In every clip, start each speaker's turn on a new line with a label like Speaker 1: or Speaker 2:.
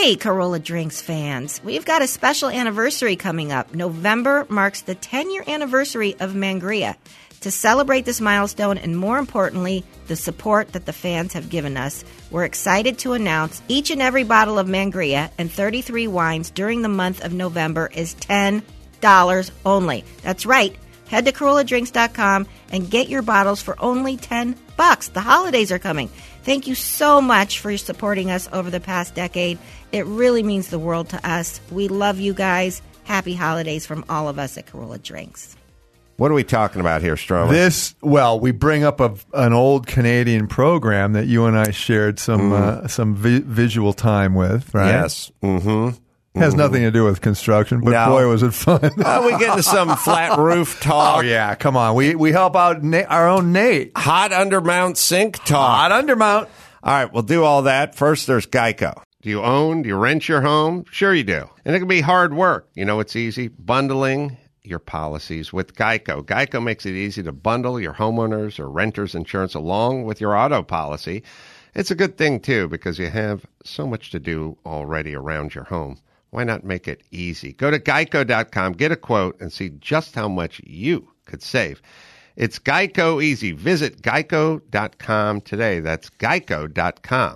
Speaker 1: Hey, Corolla Drinks fans. We've got a special anniversary coming up. November marks the 10-year anniversary of Mangria. To celebrate this milestone and, more importantly, the support that the fans have given us, we're excited to announce each and every bottle of Mangria and 33 wines during the month of November is $10 only. That's right. Head to CorollaDrinks.com and get your bottles for only $10. The holidays are coming. Thank you so much for supporting us over the past decade. It really means the world to us. We love you guys. Happy holidays from all of us at Corolla Drinks.
Speaker 2: What are we talking about here, Stromer?
Speaker 3: We bring up an old Canadian program that you and I shared some visual time with, right?
Speaker 2: Yes. Mm-hmm.
Speaker 3: Has nothing to do with construction, but boy, was it fun.
Speaker 2: We get into some flat roof talk.
Speaker 3: Oh, yeah, come on. We help out our own Nate.
Speaker 2: Hot undermount sink talk.
Speaker 3: Hot undermount.
Speaker 2: All right, we'll do all that. First, there's Geico. Do you own? Do you rent your home? Sure you do. And it can be hard work. You know it's easy? Bundling your policies with Geico. Geico makes it easy to bundle your homeowners or renters insurance along with your auto policy. It's a good thing, too, because you have so much to do already around your home. Why not make it easy? Go to geico.com, get a quote, and see just how much you could save. It's Geico easy. Visit geico.com today. That's geico.com.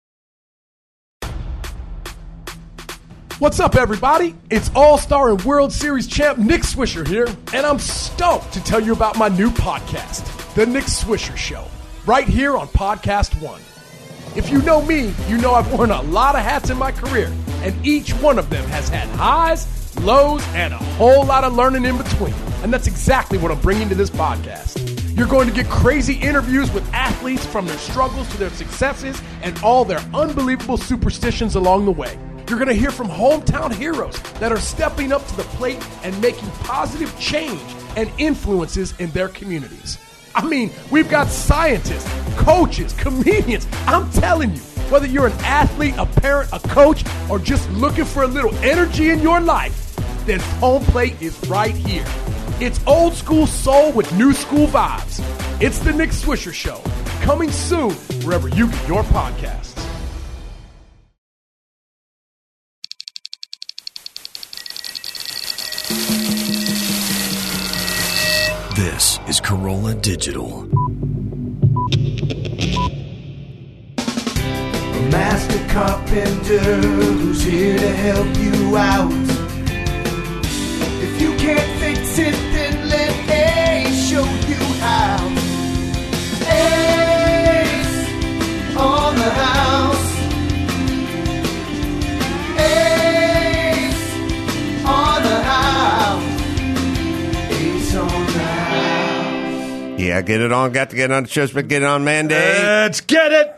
Speaker 4: What's up, everybody? It's All-Star and World Series champ Nick Swisher here, and I'm stoked to tell you about my new podcast, The Nick Swisher Show, right here on Podcast One. If you know me, you know I've worn a lot of hats in my career, and each one of them has had highs, lows, and a whole lot of learning in between. And that's exactly what I'm bringing to this podcast. You're going to get crazy interviews with athletes from their struggles to their successes and all their unbelievable superstitions along the way. You're going to hear from hometown heroes that are stepping up to the plate and making positive change and influences in their communities. I mean, we've got scientists, coaches, comedians. I'm telling you, whether you're an athlete, a parent, a coach, or just looking for a little energy in your life, then Home Plate is right here. It's old school soul with new school vibes. It's the Nick Swisher Show, coming soon wherever you get your podcasts.
Speaker 5: This is Corolla Digital.
Speaker 6: A master carpenter who's here to help you out. If you can't fix it, then let Ace show you how. Ace on the house. Ace on the house. Ace on the house.
Speaker 2: Yeah, get it on. Got to get on the show, but get it on Monday.
Speaker 3: Let's get it.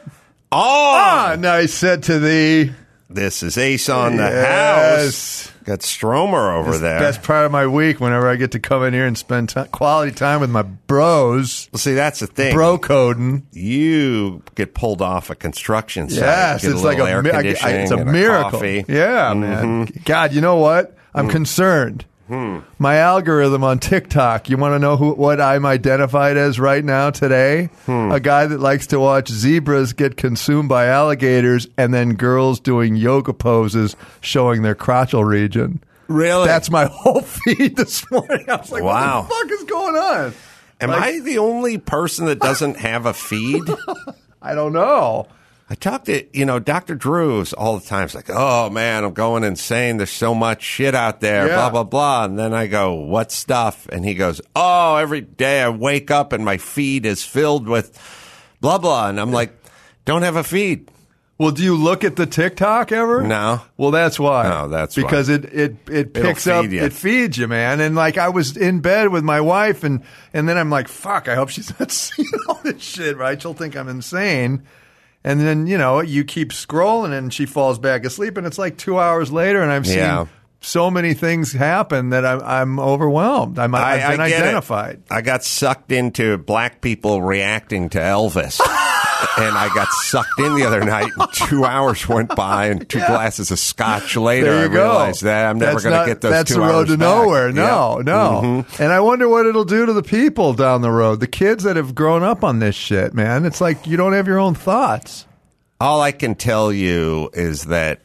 Speaker 3: Nice said to thee.
Speaker 2: This is Ace on the house. Got Stromer over there.
Speaker 3: Best part of my week whenever I get to come in here and spend quality time with my bros.
Speaker 2: Well, see, that's the thing.
Speaker 3: Bro coding.
Speaker 2: You get pulled off a construction site.
Speaker 3: Yes,
Speaker 2: get
Speaker 3: it's like
Speaker 2: air conditioning
Speaker 3: it's a
Speaker 2: and
Speaker 3: miracle.
Speaker 2: Coffee.
Speaker 3: Yeah, man. God, you know what? I'm concerned. My algorithm on TikTok, you want to know what I'm identified as right now today? A guy that likes to watch zebras get consumed by alligators and then girls doing yoga poses showing their crotchal region.
Speaker 2: Really?
Speaker 3: That's my whole feed this morning. I was like,
Speaker 2: wow.
Speaker 3: What the fuck is going on?
Speaker 2: Am I the only person that doesn't have a feed?
Speaker 3: I don't know.
Speaker 2: I talk to, Dr. Drews all the time. It's like, oh, man, I'm going insane. There's so much shit out there, blah, blah, blah. And then I go, what stuff? And he goes, oh, every day I wake up and my feed is filled with blah, blah. And I'm like, don't have a feed.
Speaker 3: Well, do you look at the TikTok ever?
Speaker 2: No.
Speaker 3: Well, that's why.
Speaker 2: No, that's
Speaker 3: because
Speaker 2: why.
Speaker 3: It picks up, it feeds you, man. And like I was in bed with my wife and then I'm like, fuck, I hope she's not seeing all this shit, right? She'll think I'm insane. And then, you keep scrolling and she falls back asleep and it's like 2 hours later and I've seen so many things happen that I'm overwhelmed. I've been identified.
Speaker 2: I got sucked into black people reacting to Elvis. And I got sucked in the other night and 2 hours went by and two glasses of scotch later. I realized that I'm never going to get those 2 hours
Speaker 3: That's the road to nowhere. No.
Speaker 2: Mm-hmm.
Speaker 3: And I wonder what it'll do to the people down the road, the kids that have grown up on this shit, man. It's like you don't have your own thoughts.
Speaker 2: All I can tell you is that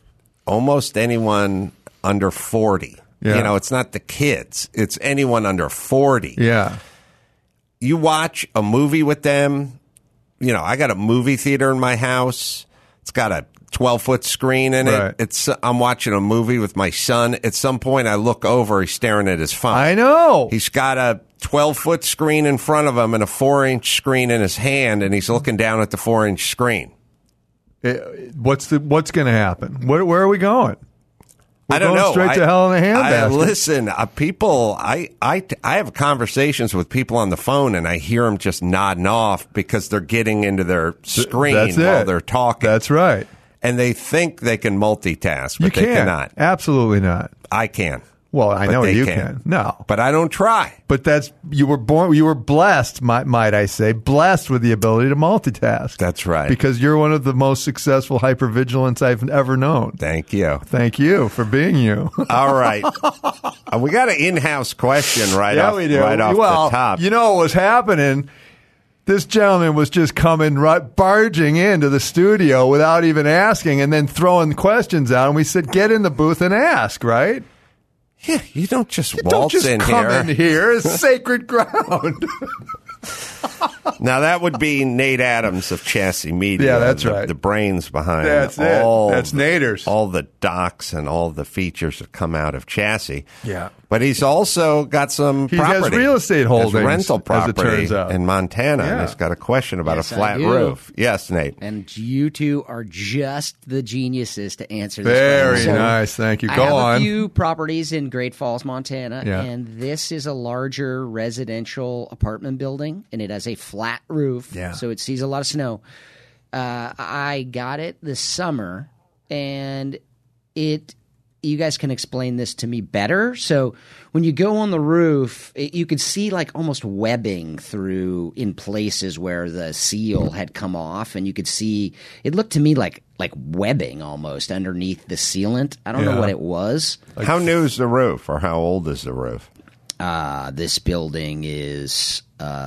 Speaker 2: almost anyone under 40.
Speaker 3: Yeah.
Speaker 2: You know, it's not the kids. It's anyone under 40.
Speaker 3: Yeah.
Speaker 2: You watch a movie with them. You know, I got a movie theater in my house. It's got a 12-foot screen in
Speaker 3: Right.
Speaker 2: it. I'm watching a movie with my son. At some point, I look over. He's staring at his phone.
Speaker 3: I know.
Speaker 2: He's got a 12-foot screen in front of him and a 4-inch screen in his hand, and he's looking down at the 4-inch screen.
Speaker 3: What's going to happen? Where are we going? We're
Speaker 2: I don't
Speaker 3: going
Speaker 2: know.
Speaker 3: Straight to hell in a handbasket.
Speaker 2: Listen, people. I have conversations with people on the phone, and I hear them just nodding off because they're getting into their screen
Speaker 3: That's
Speaker 2: while
Speaker 3: it.
Speaker 2: they're talking.
Speaker 3: That's right.
Speaker 2: And they think they can multitask, but
Speaker 3: You
Speaker 2: they
Speaker 3: can't.
Speaker 2: cannot.
Speaker 3: Absolutely not.
Speaker 2: I can.
Speaker 3: Well, I
Speaker 2: But
Speaker 3: know
Speaker 2: they
Speaker 3: you
Speaker 2: can't.
Speaker 3: can. No.
Speaker 2: But I don't try.
Speaker 3: But you were blessed, might I say, blessed with the ability to multitask.
Speaker 2: That's right.
Speaker 3: Because you're one of the most successful hypervigilants I've ever known.
Speaker 2: Thank you.
Speaker 3: Thank you for being you.
Speaker 2: All right. We got an in-house question right off the top.
Speaker 3: You know what was happening? This gentleman was just barging into the studio without even asking and then throwing questions out. And we said, get in the booth and ask, right?
Speaker 2: Yeah, you don't just
Speaker 3: You
Speaker 2: waltz
Speaker 3: don't just
Speaker 2: in
Speaker 3: come
Speaker 2: here.
Speaker 3: in here. It's sacred ground.
Speaker 2: Now, that would be Nate Adams of Chassis Media.
Speaker 3: Yeah, that's right.
Speaker 2: The brains behind
Speaker 3: That's it. That's Nader's.
Speaker 2: All the docs and all the features that come out of Chassis.
Speaker 3: Yeah.
Speaker 2: But he's also got some
Speaker 3: He
Speaker 2: property.
Speaker 3: has real estate holdings,
Speaker 2: He has rental
Speaker 3: as it
Speaker 2: property
Speaker 3: turns out.
Speaker 2: in Montana. And
Speaker 3: Yeah.
Speaker 2: he's got a question about
Speaker 7: Yes,
Speaker 2: a
Speaker 7: I
Speaker 2: flat
Speaker 7: do.
Speaker 2: roof. Yes, Nate.
Speaker 7: And you two are just the geniuses to answer this
Speaker 3: Very
Speaker 7: question. So
Speaker 3: nice. Thank you.
Speaker 7: I
Speaker 3: Go
Speaker 7: have
Speaker 3: on.
Speaker 7: a few properties in Great Falls, Montana,
Speaker 3: Yeah.
Speaker 7: and this is a larger residential apartment building, and it has a flat roof,
Speaker 3: Yeah.
Speaker 7: so it sees a lot of snow. I got it this summer, and you guys can explain this to me better. So when you go on the roof, you could see like almost webbing through in places where the seal had come off, and you could see it looked to me like webbing almost underneath the sealant. I don't know
Speaker 3: Yeah.
Speaker 7: what it was.
Speaker 2: How new is the roof, or how old is the roof?
Speaker 7: This building is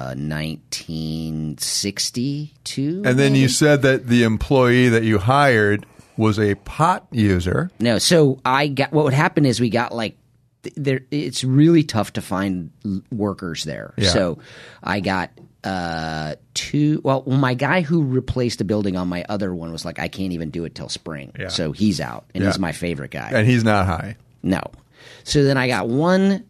Speaker 7: 1962.
Speaker 3: And then
Speaker 7: maybe?
Speaker 3: you said that the employee that you hired was a pot user.
Speaker 7: No, so what would happen is we got like there. It's really tough to find workers there.
Speaker 3: Yeah.
Speaker 7: So I got two. Well, my guy who replaced the building on my other one was like, I can't even do it till spring.
Speaker 3: Yeah.
Speaker 7: So he's out, and
Speaker 3: Yeah.
Speaker 7: he's my favorite guy.
Speaker 3: And he's not high.
Speaker 7: No. So then I got one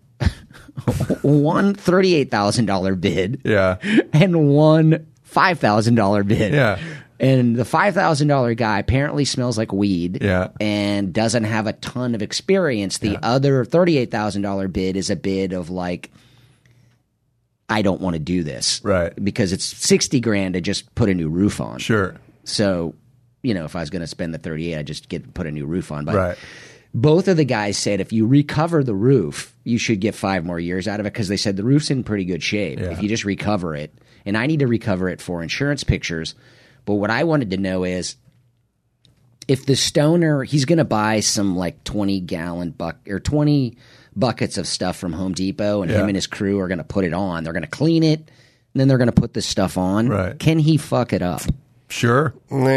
Speaker 7: $38,000 bid.
Speaker 3: Yeah.
Speaker 7: And one $5,000 bid.
Speaker 3: Yeah.
Speaker 7: And the $5,000 guy apparently smells like weed.
Speaker 3: Yeah.
Speaker 7: And doesn't have a ton of experience. The other $38,000 bid is a bid of like, I don't want to do this.
Speaker 3: Right.
Speaker 7: Because it's $60,000 to just put a new roof on.
Speaker 3: Sure.
Speaker 7: So, if I was going to spend the 38, I just put a new roof on. But
Speaker 3: Right.
Speaker 7: both of the guys said if you recover the roof, you should get 5 more years out of it because they said the roof's in pretty good shape.
Speaker 3: Yeah.
Speaker 7: If you just recover it, and I need to recover it for insurance pictures. But what I wanted to know is if the stoner, he's going to buy some like 20-gallon 20 buckets of stuff from Home Depot, and
Speaker 3: Yeah.
Speaker 7: him and his crew are going to put it on. They're going to clean it, and then they're going to put this stuff on.
Speaker 3: Right.
Speaker 7: Can he fuck it up?
Speaker 3: Sure.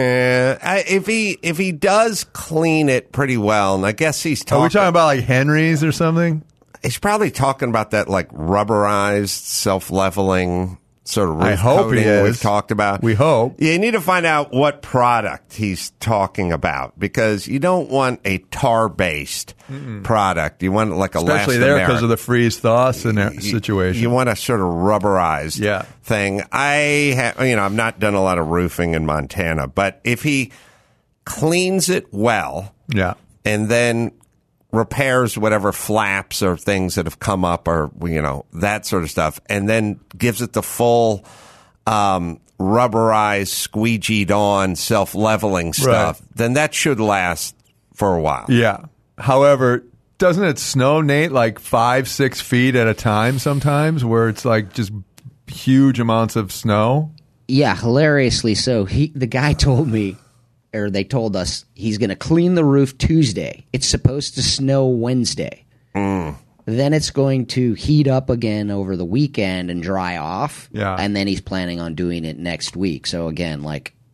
Speaker 2: If he does clean it pretty well, and I guess he's
Speaker 3: Are we talking about like Henry's or something?
Speaker 2: He's probably talking about that like rubberized, self-leveling sort of roof
Speaker 3: I hope he
Speaker 2: coating
Speaker 3: is.
Speaker 2: we've talked about.
Speaker 3: We hope.
Speaker 2: You need to find out what product he's talking about because you don't want a tar-based product. You want like a
Speaker 3: Especially there because of the freeze thaw situation.
Speaker 2: You want a sort of rubberized thing. I've not done a lot of roofing in Montana, but if he cleans it well, and then repairs whatever flaps or things that have come up or, that sort of stuff, and then gives it the full rubberized, squeegeed on, self-leveling stuff, then that should last for a while.
Speaker 3: Yeah. However, doesn't it snow, Nate, like 5-6 feet at a time sometimes where it's like just huge amounts of snow?
Speaker 7: Yeah, hilariously so. The guy told me, or they told us, he's going to clean the roof Tuesday. It's supposed to snow Wednesday. Then it's going to heat up again over the weekend and dry off.
Speaker 3: Yeah.
Speaker 7: And then he's planning on doing it next week. So again, like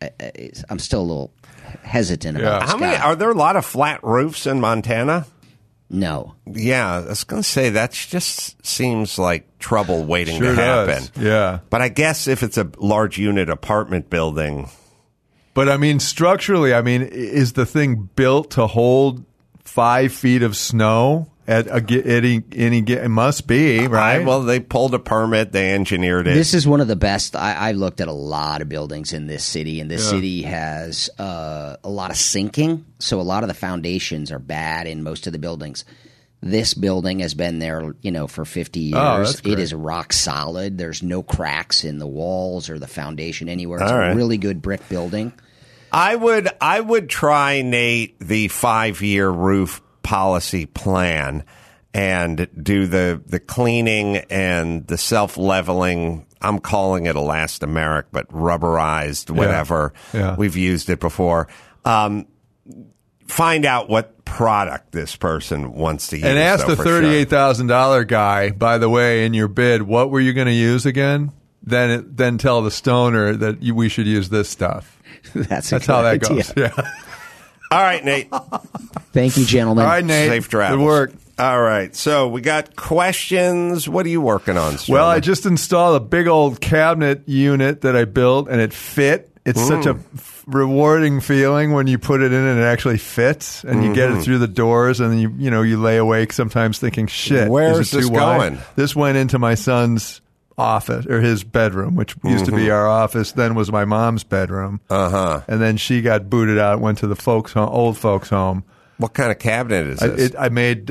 Speaker 7: I'm still a little hesitant about the
Speaker 2: How many?
Speaker 7: sky.
Speaker 2: Are there a lot of flat roofs in Montana?
Speaker 7: No.
Speaker 2: Yeah, I was going to say that just seems like trouble waiting
Speaker 3: Sure
Speaker 2: to happen.
Speaker 3: does. Yeah.
Speaker 2: But I guess if it's a large unit apartment building,
Speaker 3: But I mean, structurally, is the thing built to hold 5 feet of snow at any? It must be, right?
Speaker 2: well, they pulled a permit, they engineered it.
Speaker 7: This is one of the best. I looked at a lot of buildings in this city, and this city has a lot of sinking. So a lot of the foundations are bad in most of the buildings. This building has been there, for 50 years.
Speaker 3: that's great.
Speaker 7: It is rock solid. There's no cracks in the walls or the foundation anywhere. It's
Speaker 2: All right.
Speaker 7: a really good brick building.
Speaker 2: I would try, Nate, the 5-year roof policy plan and do the cleaning and the self-leveling. I'm calling it elastomeric, but rubberized, whatever.
Speaker 3: Yeah.
Speaker 2: We've used it before. Find out what product this person wants to use.
Speaker 3: And ask the
Speaker 2: for sure.
Speaker 3: $38,000 guy, by the way, in your bid, what were you going to use again? Then tell the stoner that we should use this stuff.
Speaker 7: That's
Speaker 3: how that goes. Yeah.
Speaker 2: All right, Nate.
Speaker 7: Thank you, gentlemen.
Speaker 3: All right, Nate.
Speaker 2: Safe travels.
Speaker 3: Good work.
Speaker 2: All right. So we got questions. What are you working on, Sterling?
Speaker 3: Well, I just installed a big old cabinet unit that I built, and it fit. It's such a rewarding feeling when you put it in and it actually fits, and you get it through the doors, and then you lay awake sometimes thinking, shit,
Speaker 2: Where's
Speaker 3: is it
Speaker 2: this
Speaker 3: too wide?
Speaker 2: going?
Speaker 3: This went into my son's office, or his bedroom, which used to be our office, then was my mom's bedroom. And then she got booted out, went to the old folks home.
Speaker 2: What kind of cabinet is this?
Speaker 3: I made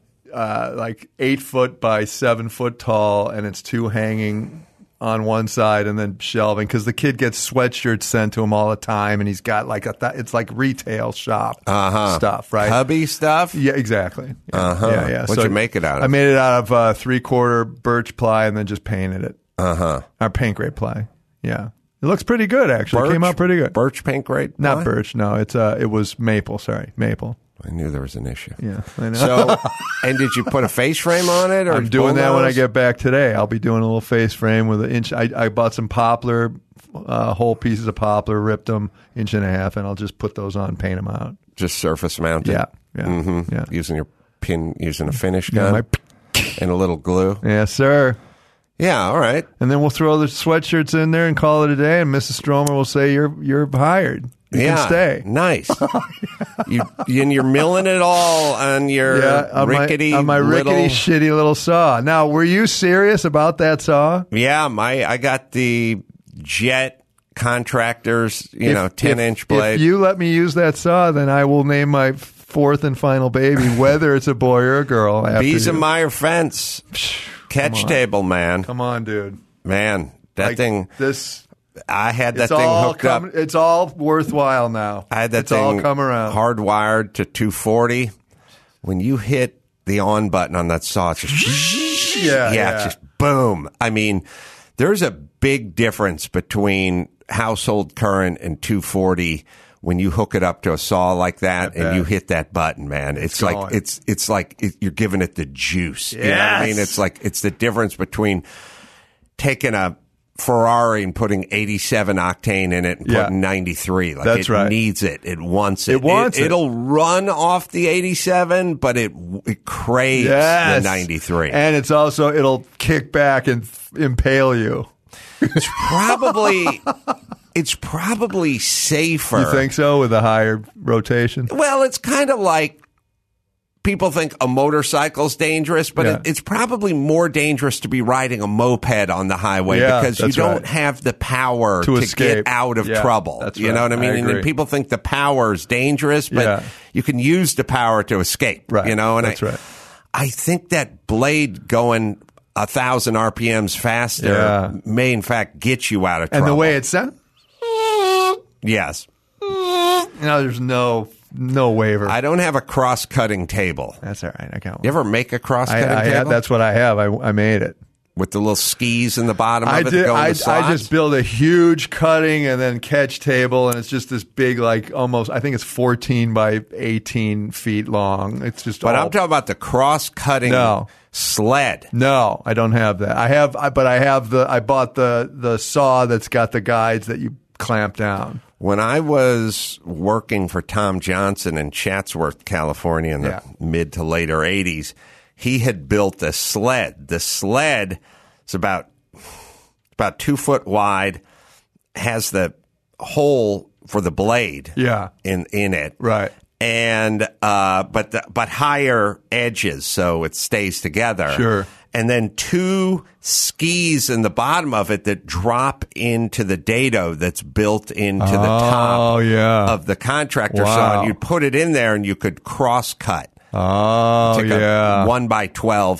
Speaker 3: like 8 foot by 7 foot tall, and it's 2 hanging on one side and then shelving, because the kid gets sweatshirts sent to him all the time, and he's got like it's like retail shop stuff, right?
Speaker 2: Hubby stuff?
Speaker 3: Yeah, exactly. Yeah.
Speaker 2: What'd you make it out of?
Speaker 3: I made it out of 3/4 birch ply and then just painted it. Our paint grade ply. Yeah. It looks pretty good, actually. It came out pretty good.
Speaker 2: Birch paint grade?
Speaker 3: Not
Speaker 2: What?
Speaker 3: birch, no. It was maple, sorry. Maple.
Speaker 2: I knew there was an issue.
Speaker 3: Yeah, I know.
Speaker 2: So, and did you put a face frame on it? Or
Speaker 3: I'm doing that when I
Speaker 2: bullnose?
Speaker 3: get back today. I'll be doing a little face frame with an inch. I bought some poplar, whole pieces of poplar, ripped them 1.5 inches, and I'll just put those on, paint them out.
Speaker 2: Just surface mounted?
Speaker 3: Yeah.
Speaker 2: Yeah. Using a finish
Speaker 3: Yeah,
Speaker 2: gun and a little glue?
Speaker 3: Yes, sir.
Speaker 2: Yeah, all right.
Speaker 3: And then we'll throw the sweatshirts in there and call it a day, and Mrs. Stromer will say, you're hired. You can stay.
Speaker 2: Nice. You're milling it all on your rickety
Speaker 3: shitty little saw. Now, were you serious about that saw?
Speaker 2: Yeah, I got the Jet Contractors, 10-inch blade.
Speaker 3: If you let me use that saw, then I will name my 4th and final baby, whether it's a boy or a girl.
Speaker 2: Biesemeyer fence. Catch table, man.
Speaker 3: Come on, dude.
Speaker 2: Man, that thing. I had that thing hooked up.
Speaker 3: It's all worthwhile now.
Speaker 2: I had that
Speaker 3: it's
Speaker 2: thing
Speaker 3: all come around.
Speaker 2: hardwired to 240. When you hit the on button on that saw, it's just it's just boom. I mean, there's a big difference between household current and 240 when you hook it up to a saw like that and you hit that button, man. It's like it's like you're giving it the juice.
Speaker 3: Yes.
Speaker 2: You know what I mean? It's the difference between taking a Ferrari and putting 87 octane in it and putting 93. Like
Speaker 3: That's right.
Speaker 2: Needs it. It wants it.
Speaker 3: It wants it.
Speaker 2: It'll run off the 87, but it craves the 93.
Speaker 3: And it'll kick back and impale you.
Speaker 2: It's probably safer.
Speaker 3: You think so, with a higher rotation?
Speaker 2: Well, it's kind of like people think a motorcycle's dangerous, but it's probably more dangerous to be riding a moped on the highway because you don't have the power to get out of trouble.
Speaker 3: That's
Speaker 2: you know what I mean? And people think the power is dangerous, but you can use the power to escape.
Speaker 3: Right.
Speaker 2: You know, and
Speaker 3: that's right.
Speaker 2: I think that blade going 1,000 RPMs faster may in fact get you out of trouble.
Speaker 3: And the way it sounds?
Speaker 2: Yes.
Speaker 3: There's no waiver.
Speaker 2: I don't have a cross-cutting table.
Speaker 3: That's all right. I got one.
Speaker 2: You ever make a cross-cutting table?
Speaker 3: That's what I have. I made it.
Speaker 2: With the little skis in the bottom of it that go in the slots?
Speaker 3: I just built a huge cutting and then catch table, and it's just this big, like almost, I think it's 14 by 18 feet long. It's just
Speaker 2: But I'm talking about the cross-cutting sled.
Speaker 3: No, I don't have that. I bought the saw that's got the guides that you clamp down.
Speaker 2: When I was working for Tom Johnson in Chatsworth, California in the mid to later 80s, he had built a sled. The sled is about 2 foot wide, has the hole for the blade in it.
Speaker 3: Right.
Speaker 2: And but higher edges so it stays together.
Speaker 3: Sure.
Speaker 2: And then 2 skis in the bottom of it that drop into the dado that's built into the top of the contractor saw. And you'd put it in there and you could cross cut.
Speaker 3: Oh,
Speaker 2: take a 1 by 12.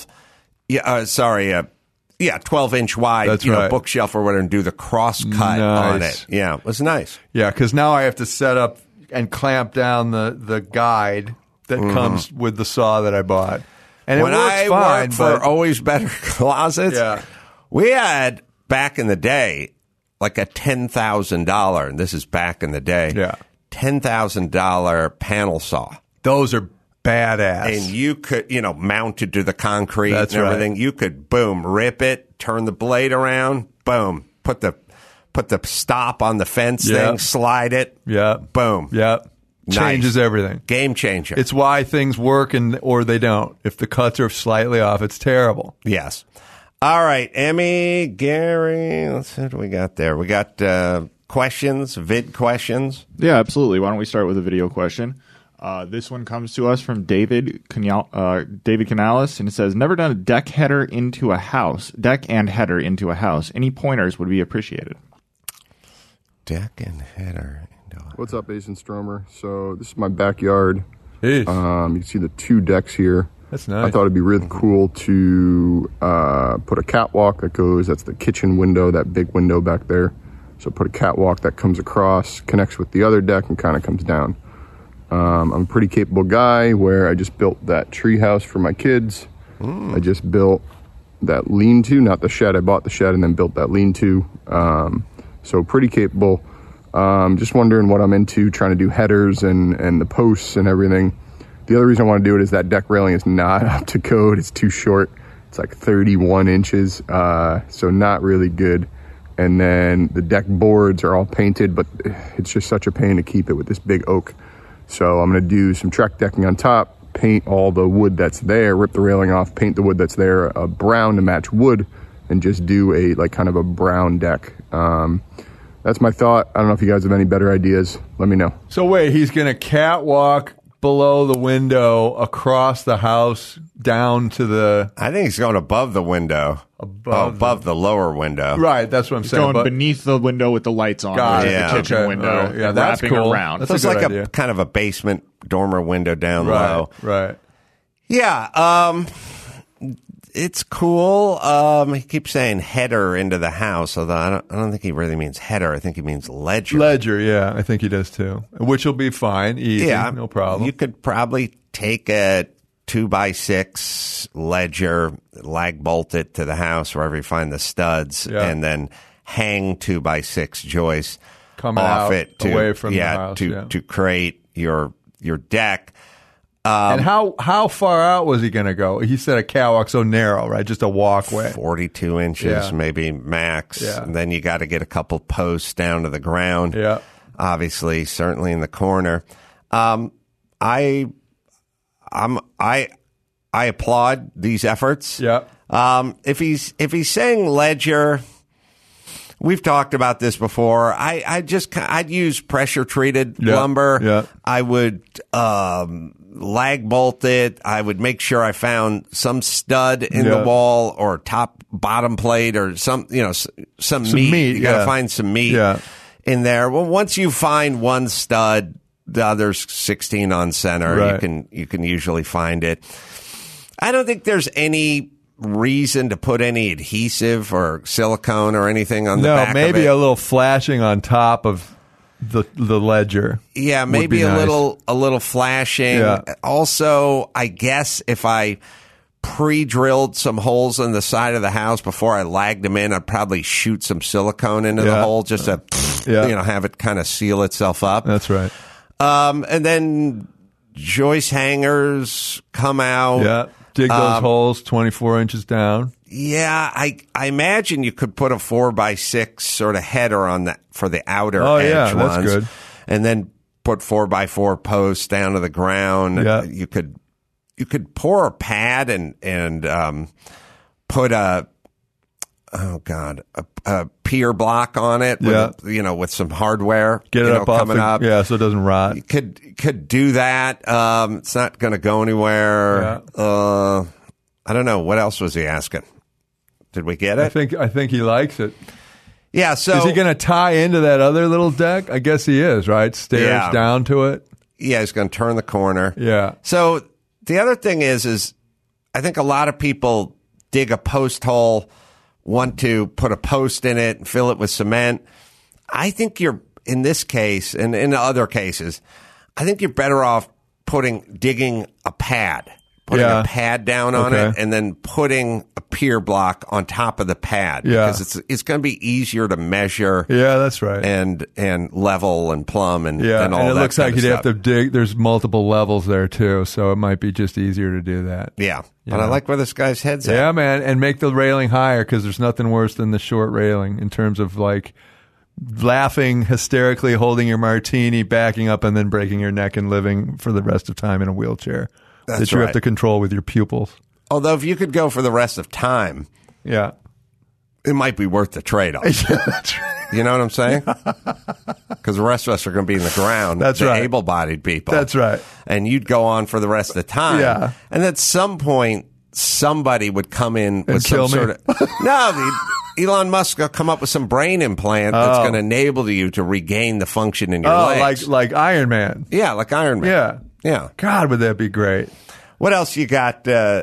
Speaker 2: 12-inch wide, bookshelf or whatever, and do the cross cut on it. Yeah, it was nice.
Speaker 3: Yeah, because now I have to set up and clamp down the guide that comes with the saw that I bought. And
Speaker 2: when
Speaker 3: it works
Speaker 2: I
Speaker 3: fine,
Speaker 2: worked for Always Better Closets, we had, back in the day, like a $10,000, and this is back in the day, $10,000 panel saw.
Speaker 3: Those are badass.
Speaker 2: And you could, mounted to the concrete and everything. Right. You could, boom, rip it, turn the blade around, boom, put the stop on the fence thing, slide it, boom.
Speaker 3: Yep. Changes everything.
Speaker 2: Game changer.
Speaker 3: It's why things work or they don't. If the cuts are slightly off, it's terrible.
Speaker 2: Yes. All right, Emmy, Gary, let's see what we got there. We got questions, vid questions.
Speaker 8: Yeah, absolutely. Why don't we start with a video question? This one comes to us from David Canales, and it says, never done a deck and header into a house. Any pointers would be appreciated.
Speaker 2: Deck and header.
Speaker 9: What's up, Ace and Stromer? So this is my backyard.
Speaker 3: Hey.
Speaker 9: You can see the 2 decks here.
Speaker 3: That's nice.
Speaker 9: I thought it'd be really cool to put a catwalk that's the kitchen window, that big window back there. So put a catwalk that comes across, connects with the other deck, and kind of comes down. I'm a pretty capable guy where I just built that tree house for my kids. I just built that lean-to, not the shed. I bought the shed and then built that lean-to. So pretty capable. Just wondering what I'm into, trying to do headers and the posts and everything. The other reason I want to do it is that deck railing is not up to code. It's too short. It's like 31 inches, so not really good. And then the deck boards are all painted, but it's just such a pain to keep it with this big oak. So I'm going to do some Trek decking on top, paint all the wood that's there, rip the railing off, paint the wood that's there brown to match wood, and just do a kind of a brown deck. That's my thought. I don't know if you guys have any better ideas. Let me know.
Speaker 3: So wait, he's going to catwalk below the window, across the house, down to the...
Speaker 2: I think he's going above the window. Above the lower window.
Speaker 3: Right, that's what I'm saying.
Speaker 8: Going beneath the window with the lights on. The kitchen window.
Speaker 3: Right. Yeah, that's
Speaker 8: wrapping
Speaker 3: cool.
Speaker 8: around.
Speaker 2: That's like idea. A kind of a basement dormer window down low.
Speaker 3: Right.
Speaker 2: Yeah, it's cool. He keeps saying header into the house, although I don't think he really means header. I think he means ledger.
Speaker 3: Ledger, yeah, I think he does too. Which will be fine, easy, no problem.
Speaker 2: You could probably take a 2x6 ledger, lag bolt it to the house wherever you find the studs, and then hang 2x6 joists
Speaker 3: coming
Speaker 2: off
Speaker 3: out
Speaker 2: it
Speaker 3: away from the house,
Speaker 2: to create your deck.
Speaker 3: And how far out was he going to go? He said a catwalk so narrow, right? Just a walkway.
Speaker 2: 42 inches, maybe max.
Speaker 3: Yeah.
Speaker 2: And then you got to get a couple posts down to the ground.
Speaker 3: Yeah.
Speaker 2: Obviously, certainly in the corner. I applaud these efforts.
Speaker 3: Yeah.
Speaker 2: If he's saying ledger, we've talked about this before. I'd use pressure treated lumber.
Speaker 3: Yeah.
Speaker 2: I would lag bolt it. I would make sure I found some stud in the wall or bottom plate or some meat. You got to find some meat in there. Well, once you find one stud, the other's 16 on center. Right. You can usually find it. I don't think there's any reason to put any adhesive or silicone or anything on the back of it.
Speaker 3: No, maybe a little flashing on top of the ledger.
Speaker 2: Yeah, maybe a little flashing.
Speaker 3: Yeah.
Speaker 2: Also, I guess if I pre-drilled some holes in the side of the house before I lagged them in, I'd probably shoot some silicone into the hole just to have it kind of seal itself up.
Speaker 3: That's right.
Speaker 2: And then joist hangers come out.
Speaker 3: Yeah. Dig those holes 24 inches down.
Speaker 2: Yeah, I imagine you could put a 4x6 sort of header on that for the outer edge ones.
Speaker 3: That's good.
Speaker 2: And then put 4x4 posts down to the ground.
Speaker 3: Yeah.
Speaker 2: You could pour a pad and put a pier block on it. With, with some hardware.
Speaker 3: Get it up
Speaker 2: coming up.
Speaker 3: Yeah, so it doesn't rot.
Speaker 2: You could do that. It's not going to go anywhere.
Speaker 3: Yeah.
Speaker 2: I don't know. What else was he asking? Did we get it?
Speaker 3: I think he likes it.
Speaker 2: Yeah. So
Speaker 3: is he going to tie into that other little deck? I guess he is, right? Stairs down to it.
Speaker 2: Yeah, he's going to turn the corner.
Speaker 3: Yeah.
Speaker 2: So the other thing is I think a lot of people dig a post hole, want to put a post in it and fill it with cement. I think you're, in this case and in other cases, I think you're better off digging a pad. Putting a pad down on it and then putting a pier block on top of the pad.
Speaker 3: Yeah.
Speaker 2: Because it's going to be easier to measure.
Speaker 3: Yeah, that's right.
Speaker 2: And level and plumb and all that.
Speaker 3: And it looks like you'd
Speaker 2: have
Speaker 3: to dig. There's multiple levels there too, so it might be just easier to do that.
Speaker 2: Yeah. But I like where this guy's head's at.
Speaker 3: Yeah, man. And make the railing higher because there's nothing worse than the short railing in terms of like laughing hysterically, holding your martini, backing up, and then breaking your neck and living for the rest of time in a wheelchair.
Speaker 2: That's
Speaker 3: that you have to control with your pupils.
Speaker 2: Although if you could go for the rest of time,
Speaker 3: it
Speaker 2: might be worth the trade-off.
Speaker 3: Yeah, that's right.
Speaker 2: You know what I'm saying? Because the rest of us are going to be in the ground.
Speaker 3: That's right.
Speaker 2: Able-bodied people.
Speaker 3: That's right.
Speaker 2: And you'd go on for the rest of the time.
Speaker 3: Yeah.
Speaker 2: And at some point, somebody would come in with some sort of... No, Elon Musk will come up with some brain implant that's going to enable you to regain the function in your legs.
Speaker 3: like Iron Man.
Speaker 2: Yeah, like Iron Man.
Speaker 3: Yeah.
Speaker 2: Yeah.
Speaker 3: God, would that be great?
Speaker 2: What else you got,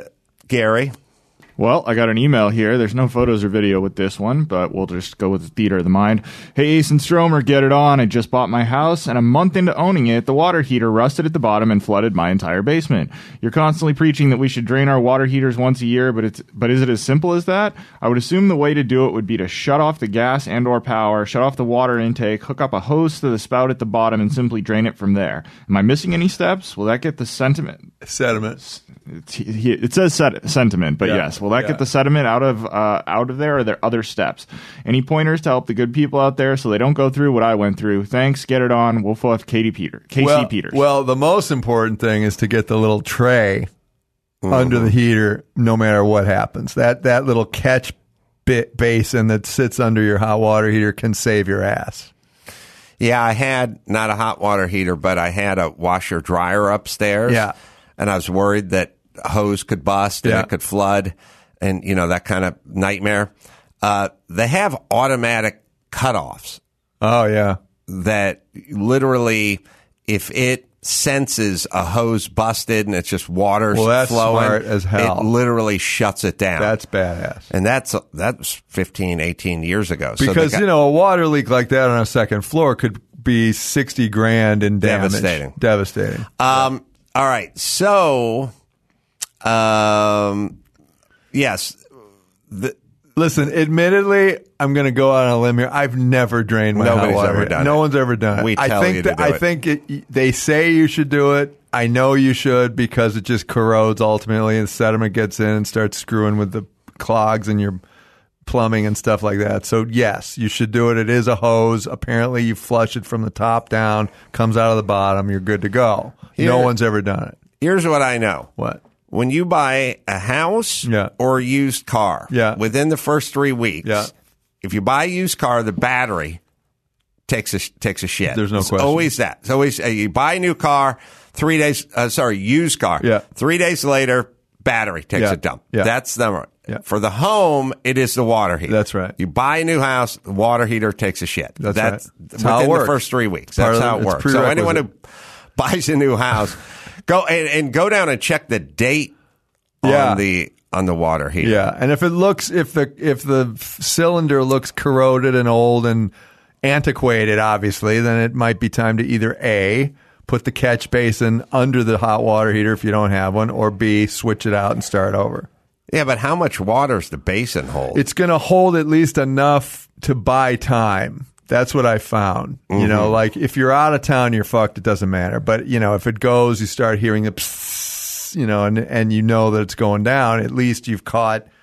Speaker 2: Gary?
Speaker 8: Well, I got an email here. There's no photos or video with this one, but we'll just go with the theater of the mind. Hey, Ace and Stromer, get it on. I just bought my house, and a month into owning it, the water heater rusted at the bottom and flooded my entire basement. You're constantly preaching that we should drain our water heaters once a year, but is it as simple as that? I would assume the way to do it would be to shut off the gas and or power, shut off the water intake, hook up a hose to the spout at the bottom, and simply drain it from there. Am I missing any steps? Will that get the sediment? It says sentiment, but yes. Will that get the sediment out of there, or are there other steps? Any pointers to help the good people out there so they don't go through what I went through? Thanks. Get it on. Wolf KC Peters.
Speaker 3: Well, the most important thing is to get the little tray under the heater, no matter what happens. That little catch basin that sits under your hot water heater can save your ass.
Speaker 2: Yeah, I had not a hot water heater, but I had a washer dryer upstairs.
Speaker 3: Yeah.
Speaker 2: And I was worried that a hose could bust and it could flood and, that kind of nightmare. They have automatic cutoffs.
Speaker 3: Oh, yeah.
Speaker 2: That literally, if it senses a hose busted and it's just water
Speaker 3: that's
Speaker 2: flowing,
Speaker 3: smart as hell.
Speaker 2: It literally shuts it down.
Speaker 3: That's badass.
Speaker 2: And that was 15, 18 years ago.
Speaker 3: Because, a water leak like that on a second floor could be $60,000 in damage. Devastating.
Speaker 2: All right. So, yes.
Speaker 3: Listen, admittedly, I'm going to go out on a limb here. I've never drained my hot water.
Speaker 2: Ever done it.
Speaker 3: No one's ever done it.
Speaker 2: We tell you to do it.
Speaker 3: I think they say you should do it. I know you should because it just corrodes ultimately, and sediment gets in and starts screwing with the clogs in your plumbing and stuff like that. So, yes, you should do it. It is a hose. Apparently, you flush it from the top down, comes out of the bottom. You're good to go. No one's ever done it.
Speaker 2: Here's what I know.
Speaker 3: What?
Speaker 2: When you buy a house or a used car, within the first 3 weeks, if you buy a used car, the battery takes a shit.
Speaker 3: There's no question.
Speaker 2: Always that. It's always you buy a new car, 3 days. Used car. 3 days later, battery takes a dump. That's the for the home. It is the water heater.
Speaker 3: That's right.
Speaker 2: You buy a new house, the water heater takes a shit.
Speaker 3: That's right.
Speaker 2: That's how it works. Within the first 3 weeks. That's how it works. So anyone who buys a new house, go down and check the date on the water heater.
Speaker 3: Yeah, and if the cylinder looks corroded and old and antiquated, obviously, then it might be time to either A, put the catch basin under the hot water heater if you don't have one, or B, switch it out and start over.
Speaker 2: Yeah, but how much water does the basin hold?
Speaker 3: It's going to hold at least enough to buy time. That's what I found.
Speaker 2: Mm-hmm.
Speaker 3: Like if you're out of town, you're fucked. It doesn't matter. But, if it goes, you start hearing the psss, and you know that it's going down. At least you've caught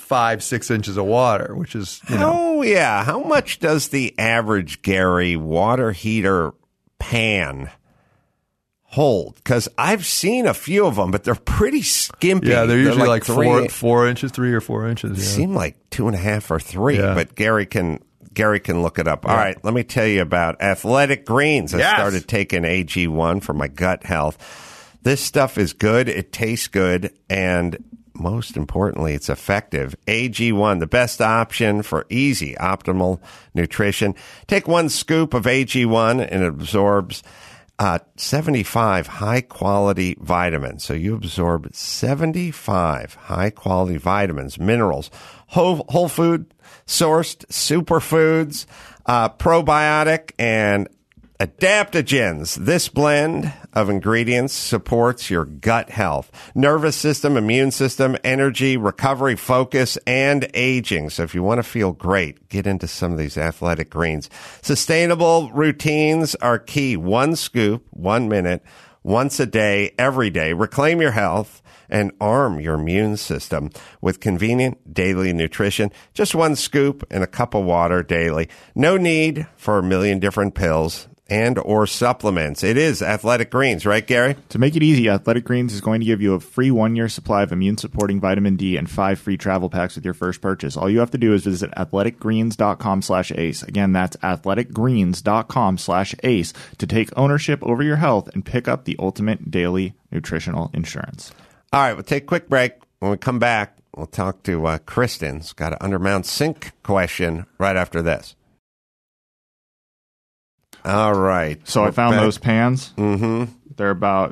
Speaker 3: 5-6 inches of water, which is,
Speaker 2: Oh, yeah. How much does the average, Gary, water heater pan hold? Because I've seen a few of them, but they're pretty skimpy.
Speaker 3: Yeah, they're usually like
Speaker 2: 3
Speaker 3: 4 inches, 3 or 4 inches.
Speaker 2: They
Speaker 3: Yeah.
Speaker 2: seem like 2.5 or 3, but Gary can look it up. All right, let me tell you about Athletic Greens. I started taking AG1 for my gut health. This stuff is good. It tastes good. And most importantly, it's effective. AG1, the best option for easy, optimal nutrition. Take 1 scoop of AG1 and it absorbs 75 high-quality vitamins. So you absorb 75 high-quality vitamins, minerals, whole food sourced superfoods, probiotic, and adaptogens. This blend of ingredients supports your gut health, nervous system, immune system, energy, recovery, focus, and aging. So if you want to feel great, get into some of these Athletic Greens. Sustainable routines are key. 1 scoop, 1 minute, once a day, every day. Reclaim your health and arm your immune system with convenient daily nutrition. Just 1 scoop and a cup of water daily. No need for a million different pills and or supplements. It is Athletic Greens, right, Gary?
Speaker 8: To make it easy, Athletic Greens is going to give you a free 1-year supply of immune-supporting vitamin D and 5 free travel packs with your first purchase. All you have to do is visit athleticgreens.com/ace. Again, that's athleticgreens.com/ace to take ownership over your health and pick up the ultimate daily nutritional insurance.
Speaker 2: All right, we'll take a quick break. When we come back, we'll talk to Kristen. She's got an Undermount sink question right after this. All right.
Speaker 8: So I found those pans.
Speaker 2: Mm-hmm.
Speaker 8: They're about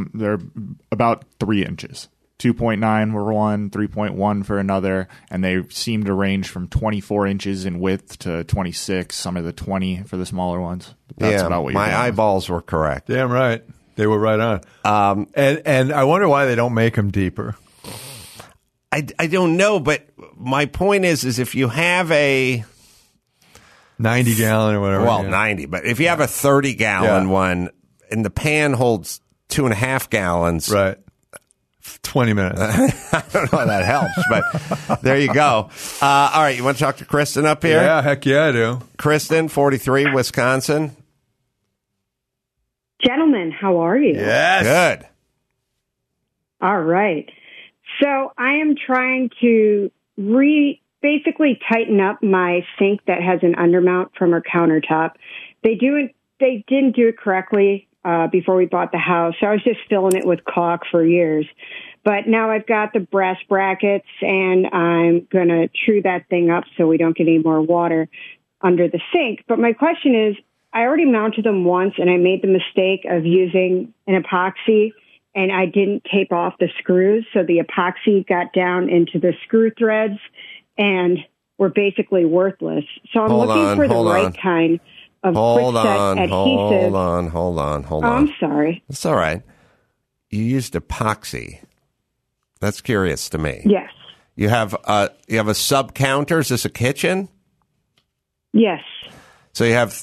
Speaker 8: 3 inches. 2.9 for one, 3.1 for another, and they seem to range from 24 inches in width to 26. Some of the 20 for the smaller ones. That's about what you're
Speaker 2: my eyeballs were correct.
Speaker 3: Damn right. They were right on. And I wonder why they don't make them deeper.
Speaker 2: I don't know, but my point is if you have a
Speaker 3: 90-gallon or whatever.
Speaker 2: Well, 90, but if you have a 30-gallon one and the pan holds 2.5 gallons.
Speaker 3: Right. 20 minutes.
Speaker 2: I don't know how that helps, but there you go. All right, you want to talk to Kristen up here?
Speaker 3: Yeah, heck yeah, I do.
Speaker 2: Kristen, 43, Wisconsin.
Speaker 10: Gentlemen, how are you?
Speaker 2: Yes. Good.
Speaker 10: All right. So I am trying to basically tighten up my sink that has an undermount from our countertop. They didn't do it correctly before we bought the house. So I was just filling it with caulk for years. But now I've got the brass brackets, and I'm going to true that thing up so we don't get any more water under the sink. But my question is, I already mounted them once, and I made the mistake of using an epoxy, and I didn't tape off the screws. So the epoxy got down into the screw threads and were basically worthless. So I'm looking for the right kind of quick-set adhesive.
Speaker 2: Hold on.
Speaker 10: Oh, I'm sorry.
Speaker 2: It's all right. You used epoxy. That's curious to me.
Speaker 10: Yes.
Speaker 2: You have a sub counter. Is this a kitchen?
Speaker 10: Yes.
Speaker 2: So you have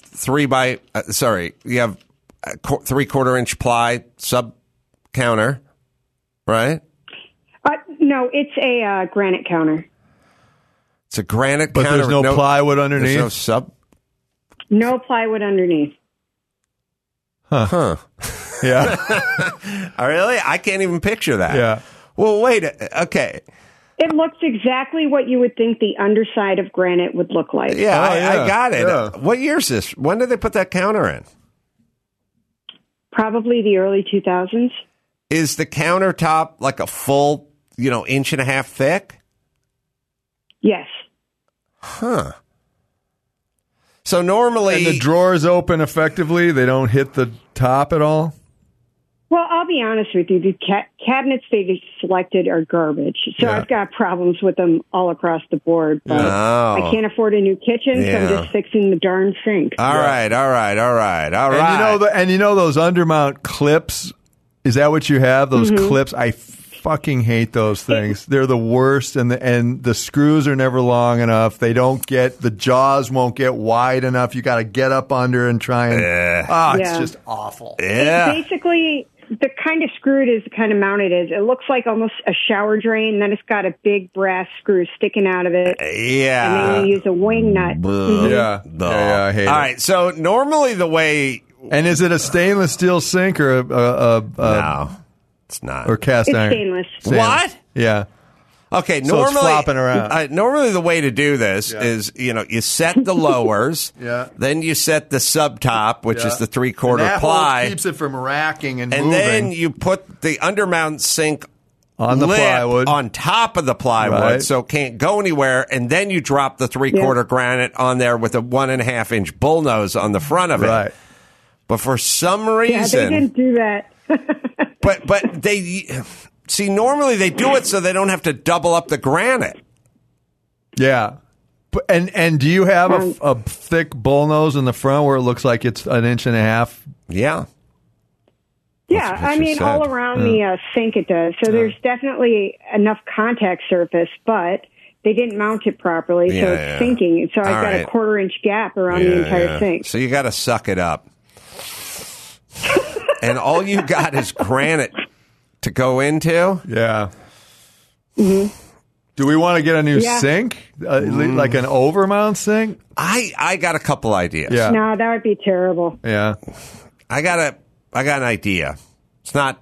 Speaker 2: 3/4 inch ply sub counter, right?
Speaker 10: No, it's a granite counter.
Speaker 2: It's a granite
Speaker 3: but
Speaker 2: counter.
Speaker 3: But there's no plywood underneath?
Speaker 2: There's no sub?
Speaker 10: No plywood underneath.
Speaker 2: Huh.
Speaker 3: Yeah.
Speaker 2: Really? I can't even picture that.
Speaker 3: Yeah.
Speaker 2: Well, wait. Okay.
Speaker 10: It looks exactly what you would think the underside of granite would look like.
Speaker 2: Yeah, I got it. Yeah. What year is this? When did they put that counter in?
Speaker 10: Probably the early 2000s.
Speaker 2: Is the countertop like a full, 1.5 inches thick?
Speaker 10: Yes.
Speaker 2: Huh. So normally...
Speaker 3: And the drawers open effectively? They don't hit the top at all?
Speaker 10: Well, I'll be honest with you. The cabinets they selected are garbage. So I've got problems with them all across the board. But I can't afford a new kitchen, so I'm just fixing the darn sink.
Speaker 2: All right.
Speaker 3: And you know those undermount clips? Is that what you have? Those clips? I fucking hate those things. They're the worst, and the screws are never long enough. The jaws won't get wide enough. You got to get up under and try and. It's just awful.
Speaker 2: Yeah.
Speaker 10: Basically, the kind of screw it is, the kind of mount it is. It looks like almost a shower drain. Then it's got a big brass screw sticking out of it.
Speaker 2: Yeah.
Speaker 10: And then you use a wing nut. Mm-hmm.
Speaker 3: Yeah, I hate it.
Speaker 2: All right, so normally the way...
Speaker 3: And is it a stainless steel sink or
Speaker 2: no, it's not.
Speaker 3: Or cast
Speaker 10: It's
Speaker 3: iron?
Speaker 10: stainless.
Speaker 2: What?
Speaker 3: Yeah.
Speaker 2: Okay,
Speaker 3: So it's flopping around.
Speaker 2: Normally the way to do this is, you set the lowers, then you set the subtop, which is the 3/4
Speaker 3: that
Speaker 2: ply.
Speaker 3: keeps it from racking and
Speaker 2: And
Speaker 3: moving.
Speaker 2: then you put the undermount sink
Speaker 3: on the
Speaker 2: lip
Speaker 3: plywood
Speaker 2: on top of the plywood,
Speaker 3: Right.
Speaker 2: so it can't go anywhere. And then you drop the 3/4 granite on there with a 1.5-inch bullnose on the front of it.
Speaker 3: Right.
Speaker 2: But for some
Speaker 10: Yeah,
Speaker 2: reason,
Speaker 10: they didn't do that.
Speaker 2: but they see normally they do it so they don't have to double up the granite.
Speaker 3: Yeah. And do you have a thick bullnose in the front where it looks like it's 1.5 inches?
Speaker 2: Yeah.
Speaker 10: Yeah,
Speaker 2: That's what
Speaker 10: I
Speaker 2: she
Speaker 10: mean,
Speaker 2: said.
Speaker 10: all around the sink it does. So there's definitely enough contact surface, but they didn't mount it properly, so
Speaker 2: Yeah,
Speaker 10: it's
Speaker 2: yeah.
Speaker 10: sinking. So I've
Speaker 2: All
Speaker 10: got
Speaker 2: right.
Speaker 10: a 1/4-inch gap around the entire sink.
Speaker 2: So you got to suck it up. And all you got is granite to go into?
Speaker 3: Yeah. Do we want to get a new
Speaker 10: Yeah.
Speaker 3: sink? Like an overmount sink?
Speaker 2: I got a couple ideas.
Speaker 3: Yeah.
Speaker 10: No, that would be terrible.
Speaker 3: Yeah.
Speaker 2: I got an idea. It's not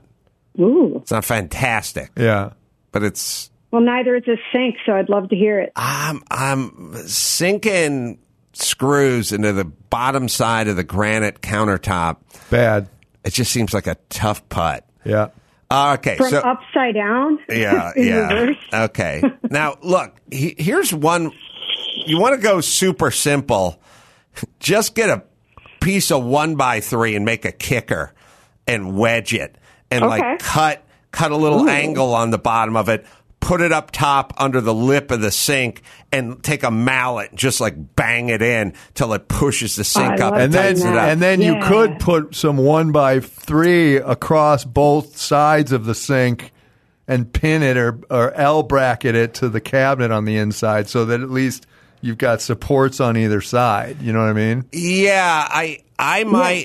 Speaker 2: fantastic,
Speaker 3: Yeah.
Speaker 2: but it's
Speaker 10: Well, neither is a sink, so I'd love to hear it.
Speaker 2: I'm sinking screws into the bottom side of the granite countertop.
Speaker 3: Bad.
Speaker 2: It just seems like a tough putt.
Speaker 3: Yeah.
Speaker 2: Okay,
Speaker 10: From
Speaker 2: so
Speaker 10: upside down?
Speaker 2: yeah,
Speaker 10: in
Speaker 2: yeah.
Speaker 10: reverse?
Speaker 2: Okay. Now, look, here's one. You want to go super simple. Just get a piece of 1x3 and make a kicker and wedge it and like cut a little angle on the bottom of it. Put it up top under the lip of the sink and take a mallet and just like bang it in till it pushes the sink up
Speaker 3: And then,
Speaker 2: tightens it up.
Speaker 3: and then you could put some 1x3 across both sides of the sink and pin it or L bracket it to the cabinet on the inside so that at least you've got supports on either side. You know what I mean?
Speaker 2: Yeah, I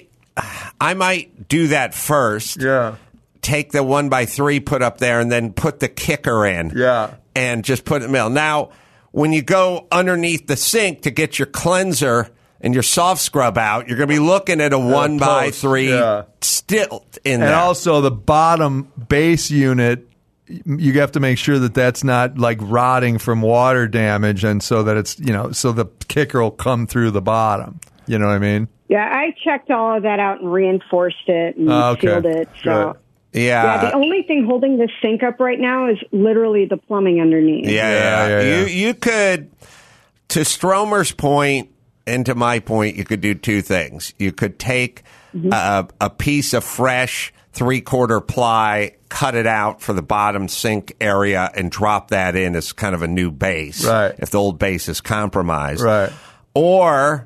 Speaker 2: might do that first.
Speaker 3: Yeah.
Speaker 2: Take the 1x3, put up there, and then put the kicker in.
Speaker 3: Yeah.
Speaker 2: And just put it in the middle. Now, when you go underneath the sink to get your cleanser and your soft scrub out, you're going to be looking at a 1x3 stilt in there.
Speaker 3: And also the bottom base unit, you have to make sure that that's not like rotting from water damage, and so that it's, so the kicker will come through the bottom. You know what I mean?
Speaker 10: Yeah, I checked all of that out and reinforced it and sealed it. So.
Speaker 2: Yeah.
Speaker 10: The only thing holding this sink up right now is literally the plumbing underneath.
Speaker 2: Yeah. You could, to Stromer's point and to my point, you could do two things. You could take a piece of fresh 3/4 ply, cut it out for the bottom sink area, and drop that in as kind of a new base.
Speaker 3: Right.
Speaker 2: If the old base is compromised.
Speaker 3: Right.
Speaker 2: Or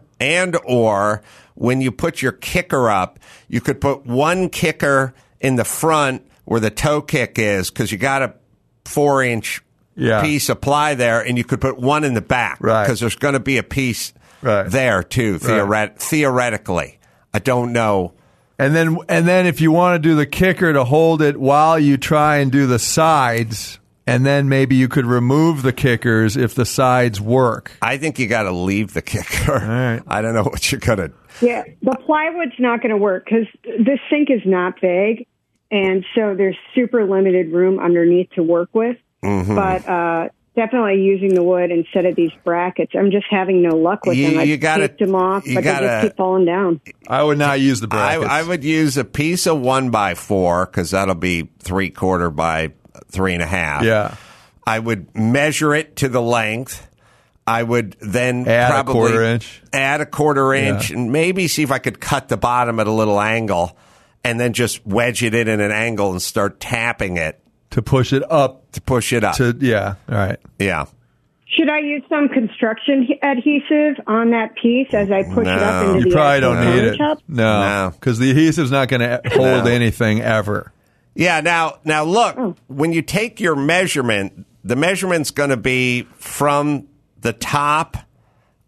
Speaker 2: when you put your kicker up, you could put one kicker in the front where the toe kick is, because you got a 4-inch piece of ply there, and you could put one in the back, because there's going to be a piece there too, theoretically. I don't know.
Speaker 3: And then if you want to do the kicker to hold it while you try and do the sides, and then maybe you could remove the kickers if the sides work.
Speaker 2: I think you got to leave the kicker.
Speaker 3: All right.
Speaker 2: I don't know what you're going to.
Speaker 10: Yeah, the plywood's not going to work because this sink is not big, and so there's super limited room underneath to work with.
Speaker 2: Mm-hmm.
Speaker 10: But definitely using the wood instead of these brackets. I'm just having no luck with them. I taped them off, but they just keep falling down.
Speaker 3: I would not use the brackets.
Speaker 2: I would use a piece of 1x4, because that'll be 3/4 by 3.5.
Speaker 3: Yeah.
Speaker 2: I would measure it to the length. I would then
Speaker 3: add
Speaker 2: probably
Speaker 3: a 1/4 inch.
Speaker 2: Add a 1/4 inch, and maybe see if I could cut the bottom at a little angle, and then just wedge it in at an angle and start tapping it
Speaker 3: to push it up.
Speaker 2: Yeah.
Speaker 3: All right.
Speaker 2: Yeah.
Speaker 10: Should I use some construction adhesive on that piece as I push it up into
Speaker 3: you
Speaker 10: the
Speaker 3: probably don't need it.
Speaker 10: countertop?
Speaker 3: No, because the adhesive's not going to hold anything ever.
Speaker 2: Yeah. Now look, when you take your measurement, the measurement's going to be from the top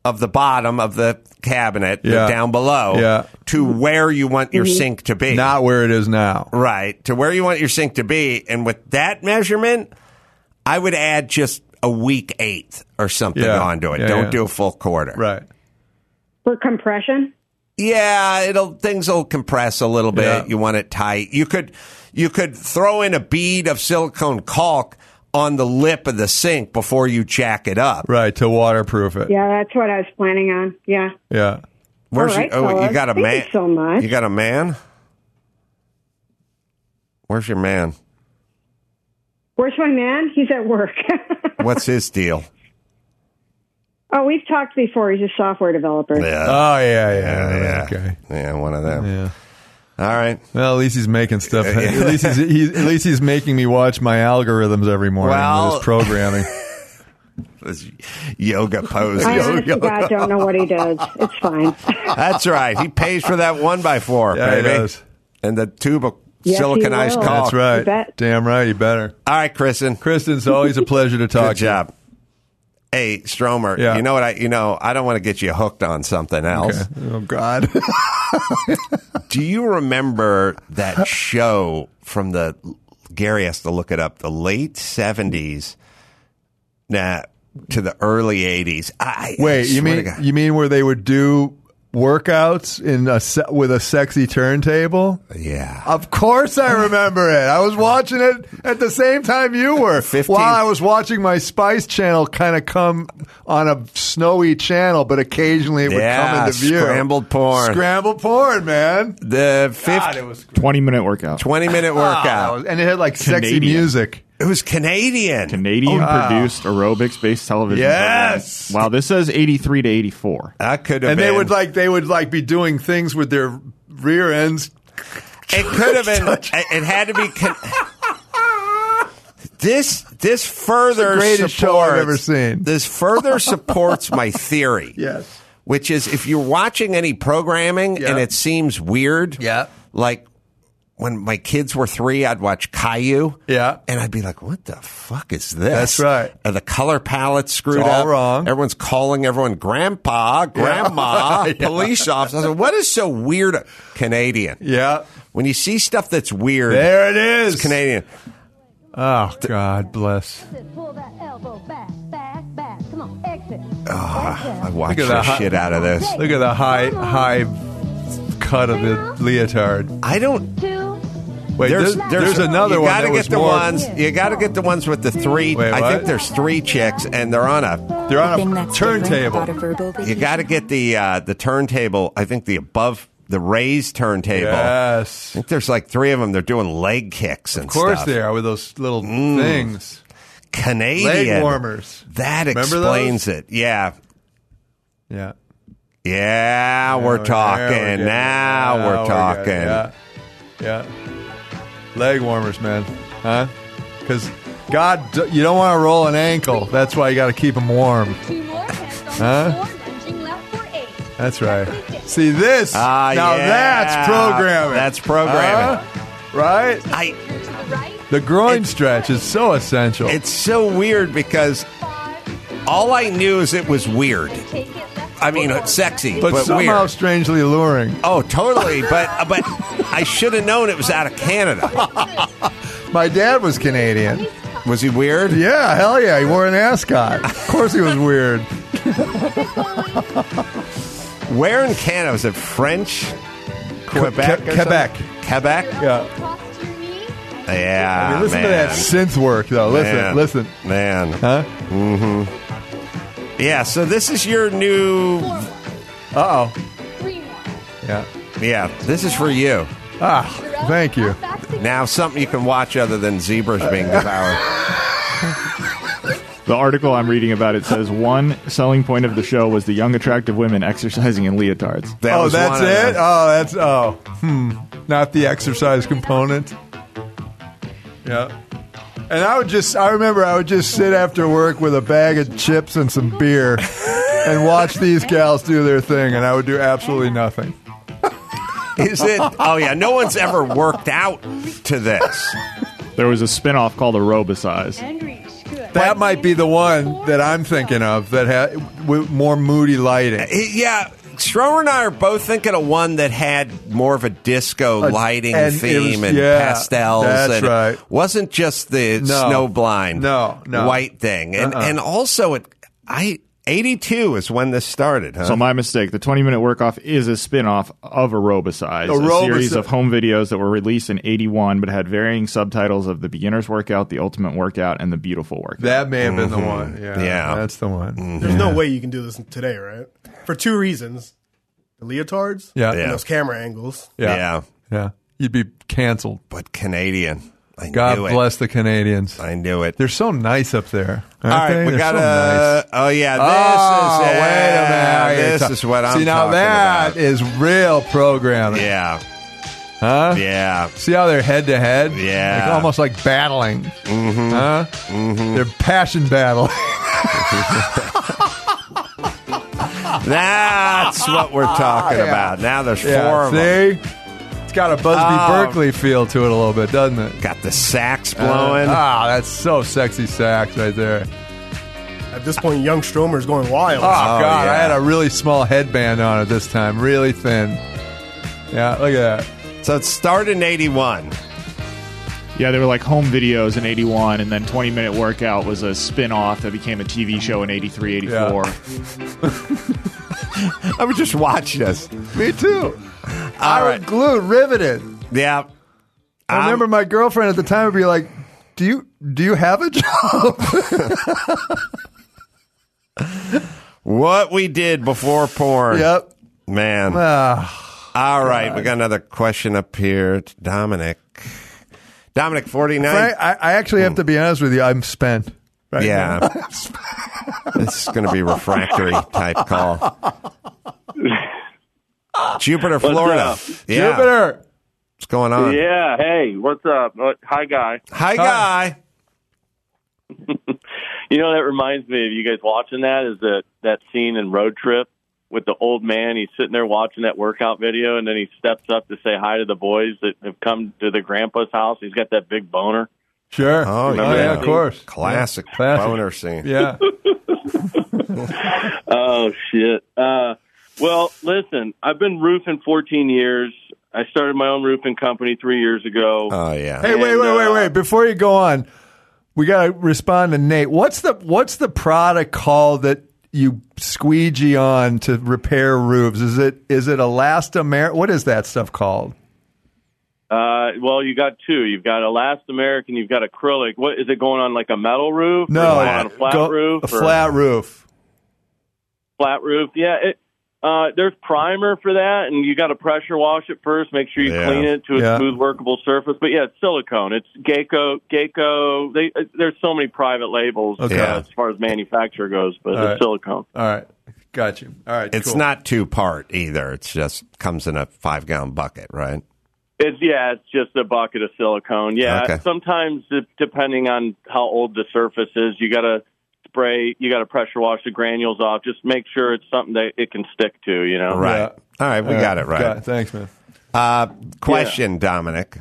Speaker 2: of the bottom of the cabinet, down below, to where you want your sink to be.
Speaker 3: Not where it is now.
Speaker 2: Right, to where you want your sink to be. And with that measurement, I would add just a weak eighth or something onto it. Don't do a full quarter.
Speaker 3: Right.
Speaker 10: For compression?
Speaker 2: Yeah, things will compress a little bit.
Speaker 3: Yeah.
Speaker 2: You want it tight. You could throw in a bead of silicone caulk on the lip of the sink before you jack it up.
Speaker 3: Right, to waterproof it.
Speaker 10: Yeah, that's what I was planning on. Yeah.
Speaker 3: Yeah.
Speaker 2: Where's
Speaker 10: All right,
Speaker 2: you
Speaker 10: fellas.
Speaker 2: got a
Speaker 10: Thank
Speaker 2: man?
Speaker 10: you so much.
Speaker 2: You got a man? Where's your man?
Speaker 10: Where's my man? He's at work.
Speaker 2: What's his deal?
Speaker 10: Oh, we've talked before. He's a software developer.
Speaker 2: Yeah.
Speaker 3: Oh, yeah. Okay.
Speaker 2: Yeah, one of them.
Speaker 3: Yeah.
Speaker 2: All right.
Speaker 3: Well, at least he's making stuff. At least he's making me watch my algorithms every morning with his programming.
Speaker 2: This yoga pose.
Speaker 10: I honestly God don't know what he does. It's fine.
Speaker 2: That's right. He pays for that 1x4,
Speaker 3: Yeah,
Speaker 2: baby.
Speaker 3: he does.
Speaker 2: And the tube of
Speaker 10: Yes, he
Speaker 2: siliconized
Speaker 10: will.
Speaker 2: caulk.
Speaker 3: That's right.
Speaker 10: You bet.
Speaker 3: Damn right. You better.
Speaker 2: All right, Kristen.
Speaker 3: Kristen, it's always a pleasure to talk
Speaker 2: Good job. Hey, Stromer,
Speaker 3: Yeah.
Speaker 2: you know what? I don't want to get you hooked on something else.
Speaker 3: to you. Oh, God.
Speaker 2: Do you remember that show from Gary has to look it up, the late 70s to the early 80s?
Speaker 3: Wait, you mean where they would do workouts with a sexy turntable?
Speaker 2: Yeah.
Speaker 3: Of course I remember it. I was watching it at the same time you were.
Speaker 2: 15
Speaker 3: While I was watching my Spice Channel kind of come on a snowy channel, but occasionally it would come into view.
Speaker 2: Scrambled porn.
Speaker 3: Scrambled porn, man.
Speaker 2: The
Speaker 3: God, it was
Speaker 8: 20-minute workout.
Speaker 2: 20-minute workout.
Speaker 3: and it had like sexy
Speaker 8: Canadian.
Speaker 3: music.
Speaker 2: It was Canadian.
Speaker 8: Produced aerobics-based television.
Speaker 3: Yes.
Speaker 8: Program. Wow, this says 83 to 84.
Speaker 2: That could have
Speaker 3: And
Speaker 2: been.
Speaker 3: they would be doing things with their rear ends.
Speaker 2: It could have been. It had to be. This further
Speaker 3: It's the greatest show I've ever seen.
Speaker 2: This further supports my theory.
Speaker 3: Yes.
Speaker 2: Which is, if you're watching any programming and it seems weird, like when my kids were 3, I'd watch Caillou.
Speaker 3: Yeah.
Speaker 2: And I'd be like, what the fuck is this?
Speaker 3: That's right.
Speaker 2: The color palette's screwed
Speaker 3: It's all
Speaker 2: up.
Speaker 3: wrong.
Speaker 2: Everyone's calling everyone grandpa, grandma,
Speaker 3: Yeah.
Speaker 2: police officer. I said, what is so weird? Canadian.
Speaker 3: Yeah.
Speaker 2: When you see stuff that's weird,
Speaker 3: There it is.
Speaker 2: it's Canadian.
Speaker 3: Oh, God bless.
Speaker 11: Pull that elbow back, back, back. Come on, exit.
Speaker 2: I watch
Speaker 3: Look at
Speaker 2: the shit out of this.
Speaker 3: Look at the high cut of the leotard.
Speaker 2: I don't.
Speaker 3: Wait, there's another
Speaker 2: you
Speaker 3: one.
Speaker 2: Gotta
Speaker 3: that
Speaker 2: get
Speaker 3: was
Speaker 2: the
Speaker 3: more,
Speaker 2: ones. You got to get the ones with the 3.
Speaker 3: Wait,
Speaker 2: I
Speaker 3: what?
Speaker 2: think there's 3 chicks, and they're on a
Speaker 3: turntable.
Speaker 2: You got to get the turntable. I think the raised turntable.
Speaker 3: Yes.
Speaker 2: I think there's like 3 of them. They're doing leg kicks and
Speaker 3: Of course
Speaker 2: stuff.
Speaker 3: they are with those little things.
Speaker 2: Canadian
Speaker 3: Leg warmers.
Speaker 2: That
Speaker 3: Remember
Speaker 2: explains
Speaker 3: those?
Speaker 2: it. Yeah.
Speaker 3: Yeah.
Speaker 2: Yeah, we're talking. Now we're talking.
Speaker 3: Yeah. Leg warmers, man. Huh? Because God, you don't want to roll an ankle. That's why you got to keep them warm. Huh? That's right. See this? Now that's programming.
Speaker 2: That's programming.
Speaker 3: Right? The groin stretch is so essential.
Speaker 2: It's so weird because all I knew is it was weird. I mean, it's sexy, but
Speaker 3: somehow
Speaker 2: weird.
Speaker 3: strangely alluring.
Speaker 2: Oh, totally. But I should have known it was out of Canada.
Speaker 3: My dad was Canadian.
Speaker 2: Was he weird?
Speaker 3: Yeah, hell yeah. He wore an ascot. Of course he was weird.
Speaker 2: Where in Canada? Was it French? Quebec?
Speaker 3: Quebec.
Speaker 2: Quebec?
Speaker 3: Yeah.
Speaker 2: Yeah.
Speaker 3: I mean, listen to that synth work, though. Listen.
Speaker 2: Man.
Speaker 3: Huh?
Speaker 2: Mm-hmm. Yeah, so this is your new...
Speaker 3: Uh-oh. Yeah.
Speaker 2: Yeah, this is for you.
Speaker 3: Ah, thank you.
Speaker 2: Now, something you can watch other than zebras being devoured.
Speaker 8: The article I'm reading about, it says one selling point of the show was the young, attractive women exercising in leotards.
Speaker 3: That's it? Not the exercise component. Yeah. And I remember I would just sit after work with a bag of chips and some beer and watch these gals do their thing, and I would do absolutely nothing.
Speaker 2: Is it? Oh, yeah. No one's ever worked out to this.
Speaker 8: There was a spinoff called Aerobicize.
Speaker 3: That might be the one that I'm thinking of that had with more moody lighting.
Speaker 2: Yeah. Stromer and I are both thinking of one that had more of a disco lighting theme and pastels.
Speaker 3: That's
Speaker 2: and
Speaker 3: right.
Speaker 2: It wasn't just the snowblind white thing. And also, 82 is when this started, huh?
Speaker 8: So my mistake. The 20-minute work-off is a spin-off of Aerobicize, a series of home videos that were released in 81 but had varying subtitles of the beginner's workout, the ultimate workout, and the beautiful workout.
Speaker 3: That may have been the one. Yeah. That's the one.
Speaker 2: Mm-hmm.
Speaker 4: There's no way you can do this today, right? For two reasons. The leotards and those camera angles.
Speaker 3: Yeah. You'd be canceled.
Speaker 2: But Canadian.
Speaker 3: God bless the Canadians.
Speaker 2: I knew it.
Speaker 3: They're so nice up there.
Speaker 2: All right, we got
Speaker 3: nice.
Speaker 2: Oh, yeah. This is what I'm talking about.
Speaker 3: See, now that is real programming.
Speaker 2: Yeah.
Speaker 3: Huh?
Speaker 2: Yeah.
Speaker 3: See how they're head to head?
Speaker 2: Yeah.
Speaker 3: Like, almost like battling.
Speaker 2: Mm-hmm.
Speaker 3: Huh? Mm-hmm. They're passion battling.
Speaker 2: That's what we're talking about. Now there's four of them.
Speaker 3: See? It's got a Busby Berkeley feel to it a little bit, doesn't it?
Speaker 2: Got the sax blowing.
Speaker 3: That's so sexy sax right there.
Speaker 4: At this point, young Stromer's going wild.
Speaker 3: Oh, God. Yeah. I had a really small headband on it this time. Really thin. Yeah, look at that.
Speaker 2: So it started in 81.
Speaker 8: Yeah, they were like home videos in 81, and then 20-minute workout was a spin-off that became a TV show in 83, 84.
Speaker 2: I would just watch this.
Speaker 3: Me too. I was glued, riveted.
Speaker 2: Yeah.
Speaker 3: I remember my girlfriend at the time would be like, do you have a job?
Speaker 2: What we did before porn.
Speaker 3: Yep.
Speaker 2: Man. All right, we got another question up here. Dominic, 49.
Speaker 3: Frank, I actually have to be honest with you. I'm spent. Right
Speaker 2: now. This is going to be a refractory type call. Jupiter, Florida. Yeah.
Speaker 3: Jupiter.
Speaker 2: What's going on?
Speaker 12: Yeah. Hey, what's up? Hi, Guy.
Speaker 2: Hi, Guy.
Speaker 12: You know, that reminds me of you guys watching that is that scene in Road Trip with the old man. He's sitting there watching that workout video, and then he steps up to say hi to the boys that have come to the grandpa's house. He's got that big boner.
Speaker 3: Sure.
Speaker 2: Oh,
Speaker 12: yeah,
Speaker 3: of course.
Speaker 2: Classic boner scene.
Speaker 3: Yeah.
Speaker 12: Oh, shit. Well, listen, I've been roofing 14 years. I started my own roofing company 3 years ago.
Speaker 2: Oh, yeah.
Speaker 3: Hey, wait. Before you go on, we got to respond to Nate. What's the product called that you squeegee on to repair roofs? Is it Elastomeric? What is that stuff called?
Speaker 12: Well, you got two. You've got Elastomeric and you've got acrylic. What is it going on, like a metal roof?
Speaker 3: No,
Speaker 12: on a flat roof.
Speaker 3: A flat roof.
Speaker 12: Flat roof. Yeah. There's primer for that, and you got to pressure wash it first. Make sure you clean it to a smooth, workable surface. But yeah, it's silicone. It's Geico. There's so many private labels as far as manufacturer goes, but it's silicone.
Speaker 3: All right, got you. All right,
Speaker 2: it's not 2-part either. It's just comes in a 5-gallon bucket, right?
Speaker 12: It's just a bucket of silicone. Yeah,
Speaker 2: okay.
Speaker 12: Sometimes depending on how old the surface is, you got to spray. You got to pressure wash the granules off. Just make sure it's something that it can stick to. You know,
Speaker 2: right? Yeah. All right, we got it right.
Speaker 3: Thanks, man.
Speaker 2: Question, Dominic.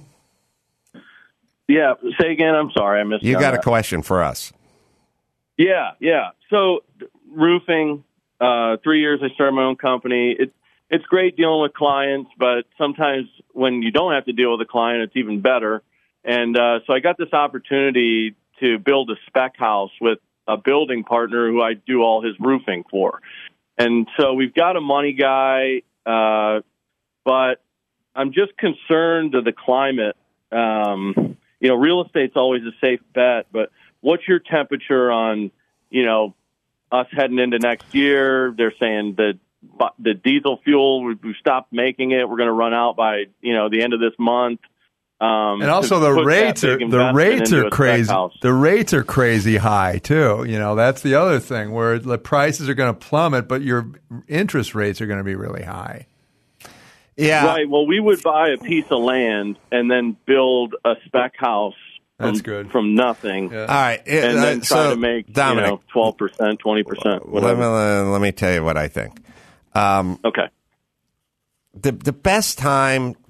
Speaker 12: Yeah, say again. I'm sorry, I missed.
Speaker 2: You got a question for us?
Speaker 12: Yeah. So roofing. 3 years. I started my own company. It's great dealing with clients, but sometimes when you don't have to deal with a client, it's even better. And so I got this opportunity to build a spec house with a building partner who I do all his roofing for. And so we've got a money guy, but I'm just concerned to the climate. Real estate's always a safe bet, but what's your temperature on, us heading into next year? They're saying that the diesel fuel, we've stopped making it. We're going to run out by, the end of this month.
Speaker 3: And also the rates are crazy. The rates are crazy high too. That's the other thing where the prices are going to plummet, but your interest rates are going to be really high.
Speaker 2: Yeah.
Speaker 12: Right. Well, we would buy a piece of land and then build a spec house.
Speaker 3: That's good.
Speaker 12: From nothing.
Speaker 2: Yeah. All right.
Speaker 12: And then try to make,
Speaker 2: Dominic,
Speaker 12: 12%, 20%, whatever.
Speaker 2: Let me tell you what I think.
Speaker 12: Okay.
Speaker 2: The best time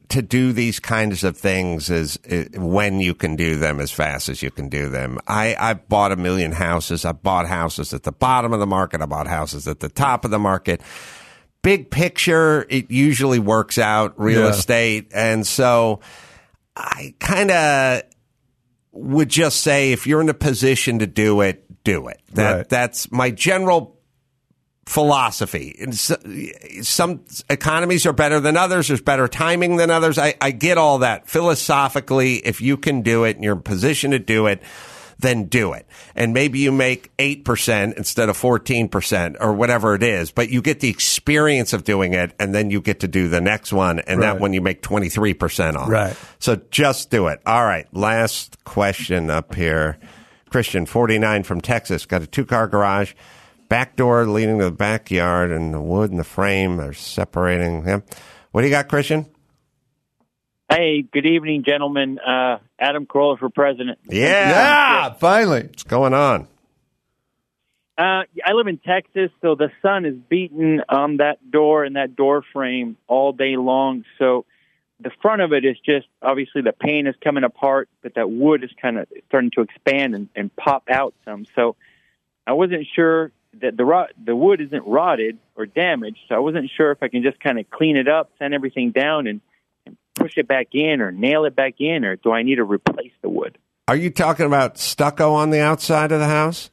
Speaker 2: to do these kinds of things is when you can do them as fast as you can do them. I've bought 1 million houses. I've bought houses at the bottom of the market. I bought houses at the top of the market. Big picture, it usually works out, real estate. And so I kind of would just say, if you're in a position to do it, do it. That's my general philosophy. Some economies are better than others. There's better timing than others. I get all that. Philosophically, if you can do it and you're in a position to do it, then do it. And maybe you make 8% instead of 14% or whatever it is, but you get the experience of doing it, and then you get to do the next one, and that one you make 23% on.
Speaker 3: Right.
Speaker 2: So just do it. All right. Last question up here. Christian, 49 from Texas, got a 2-car garage. Back door leading to the backyard, and the wood and the frame are separating him. What do you got, Christian?
Speaker 13: Hey, good evening, gentlemen. Adam Carolla for president.
Speaker 2: Yeah,
Speaker 3: finally.
Speaker 2: What's going on?
Speaker 13: I live in Texas, so the sun is beating on that door and that door frame all day long. So the front of it is just, obviously the paint is coming apart, but that wood is kind of starting to expand and pop out some. So I wasn't sure that the wood isn't rotted or damaged, so I wasn't sure if I can just kind of clean it up, sand everything down, and push it back in or nail it back in, or do I need to replace the wood?
Speaker 2: Are you talking about stucco on the outside of the house?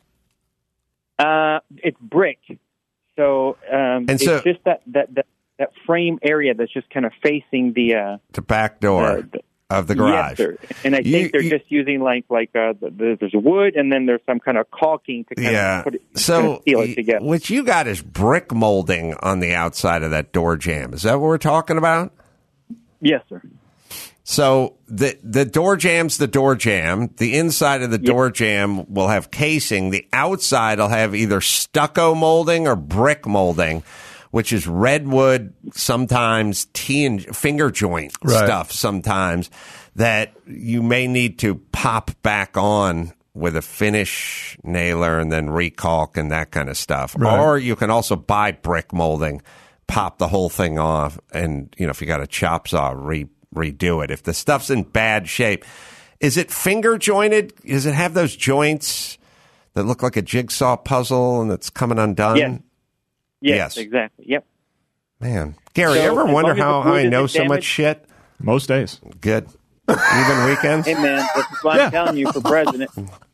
Speaker 13: It's brick. So it's just that frame area that's just kind of facing the
Speaker 2: back door of the garage.
Speaker 13: Yes, sir. And I think they're just using there's wood, and then there's some kind of caulking to kind of put it, seal it together.
Speaker 2: What you got is brick molding on the outside of that door jamb. Is that what we're talking about?
Speaker 13: Yes, sir.
Speaker 2: So the door jam's the door jamb. The inside of the door jamb will have casing. The outside will have either stucco molding or brick molding, which is redwood, sometimes T and finger joint stuff sometimes, that you may need to pop back on with a finish nailer and then recalk and that kind of stuff.
Speaker 3: Right.
Speaker 2: Or you can also buy brick molding, pop the whole thing off, and if you got a chop saw, redo it. If the stuff's in bad shape, is it finger jointed? Does it have those joints that look like a jigsaw puzzle and it's coming undone?
Speaker 13: Yes, exactly. Yep.
Speaker 2: Man, Gary, you ever wonder how I know so much shit?
Speaker 8: Most days.
Speaker 2: Good. Even weekends?
Speaker 13: Hey, man, this is what I'm telling you for president.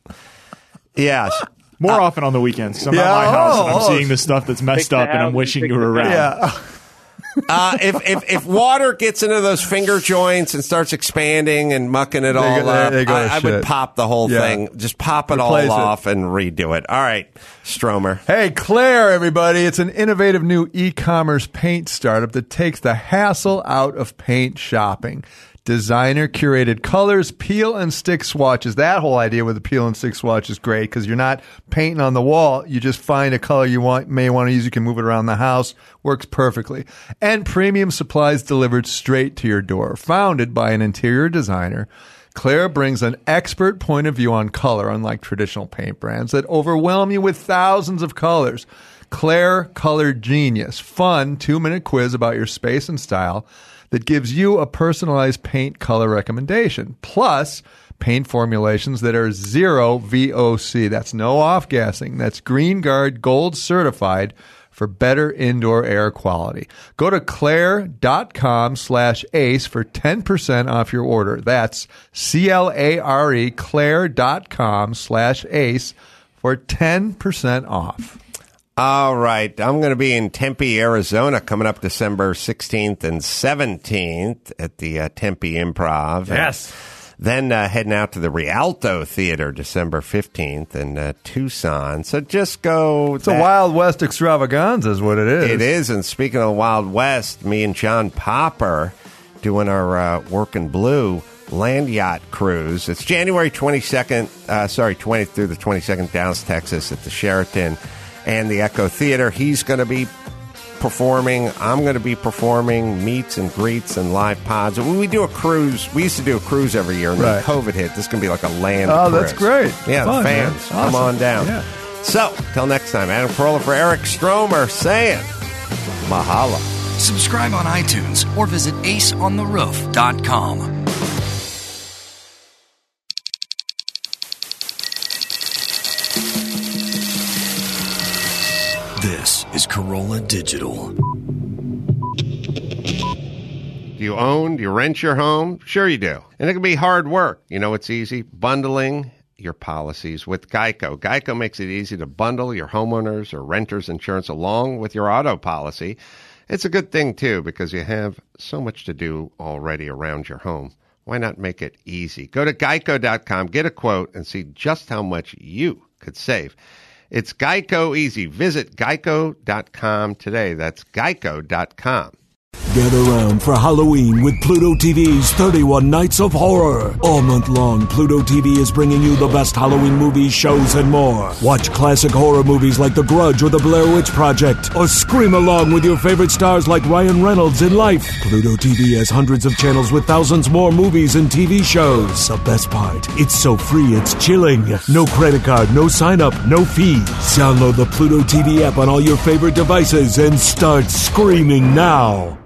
Speaker 2: Yes.
Speaker 8: More often on the weekends. I'm at my house and I'm seeing the stuff that's messed up, and I'm wishing you were around.
Speaker 3: Yeah.
Speaker 2: If water gets into those finger joints and starts expanding and mucking it all up, I would pop the whole thing. Just pop it all off and redo it. All right, Stromer.
Speaker 3: Hey, Claire, everybody. It's an innovative new e-commerce paint startup that takes the hassle out of paint shopping. Designer curated colors, peel and stick swatches. That whole idea with the peel and stick swatch is great because you're not painting on the wall. You just find a color you may want to use. You can move it around the house. Works perfectly. And premium supplies delivered straight to your door. Founded by an interior designer, Claire brings an expert point of view on color, unlike traditional paint brands that overwhelm you with thousands of colors. Claire Color Genius. Fun 2-minute quiz about your space and style that gives you a personalized paint color recommendation, plus paint formulations that are zero VOC. That's no off-gassing. That's Green Guard Gold certified for better indoor air quality. Go to Claire.com/ACE for 10% off your order. That's CLARE, Claire.com/ACE for 10% off.
Speaker 2: All right. I'm going to be in Tempe, Arizona, coming up December 16th and 17th at the Tempe Improv.
Speaker 3: Yes.
Speaker 2: Then heading out to the Rialto Theater December 15th in Tucson. So just go.
Speaker 3: It's a Wild West extravaganza is what it is.
Speaker 2: It is. And speaking of Wild West, me and John Popper doing our Workin' Blue land yacht cruise. It's January 20th through the 22nd, Dallas, Texas at the Sheraton and the Echo Theater. He's going to be performing. I'm going to be performing meets and greets and live pods. When we do a cruise, we used to do a cruise every year, and then COVID hit. This is going to be like a land cruise.
Speaker 3: That's great.
Speaker 2: Yeah,
Speaker 3: Fun,
Speaker 2: the fans.
Speaker 3: Awesome.
Speaker 2: Come on down.
Speaker 3: Yeah.
Speaker 2: So, till next time, Adam Carolla for Eric Stromer saying mahalo.
Speaker 5: Subscribe on iTunes or visit aceontheroof.com. This is Corolla Digital.
Speaker 2: Do you own? Do you rent your home? Sure you do. And it can be hard work. You know, it's easy. Bundling your policies with Geico. Geico makes it easy to bundle your homeowners or renters insurance along with your auto policy. It's a good thing, too, because you have so much to do already around your home. Why not make it easy? Go to geico.com, get a quote, and see just how much you could save. It's Geico easy. Visit geico.com today. That's geico.com.
Speaker 14: Get around for Halloween with Pluto TV's 31 Nights of Horror. All month long, Pluto TV is bringing you the best Halloween movies, shows, and more. Watch classic horror movies like The Grudge or The Blair Witch Project, or scream along with your favorite stars like Ryan Reynolds in Life. Pluto TV has hundreds of channels with thousands more movies and TV shows. The best part, it's so free it's chilling. No credit card, no sign up, no fees. Download the Pluto TV app on all your favorite devices and start screaming now.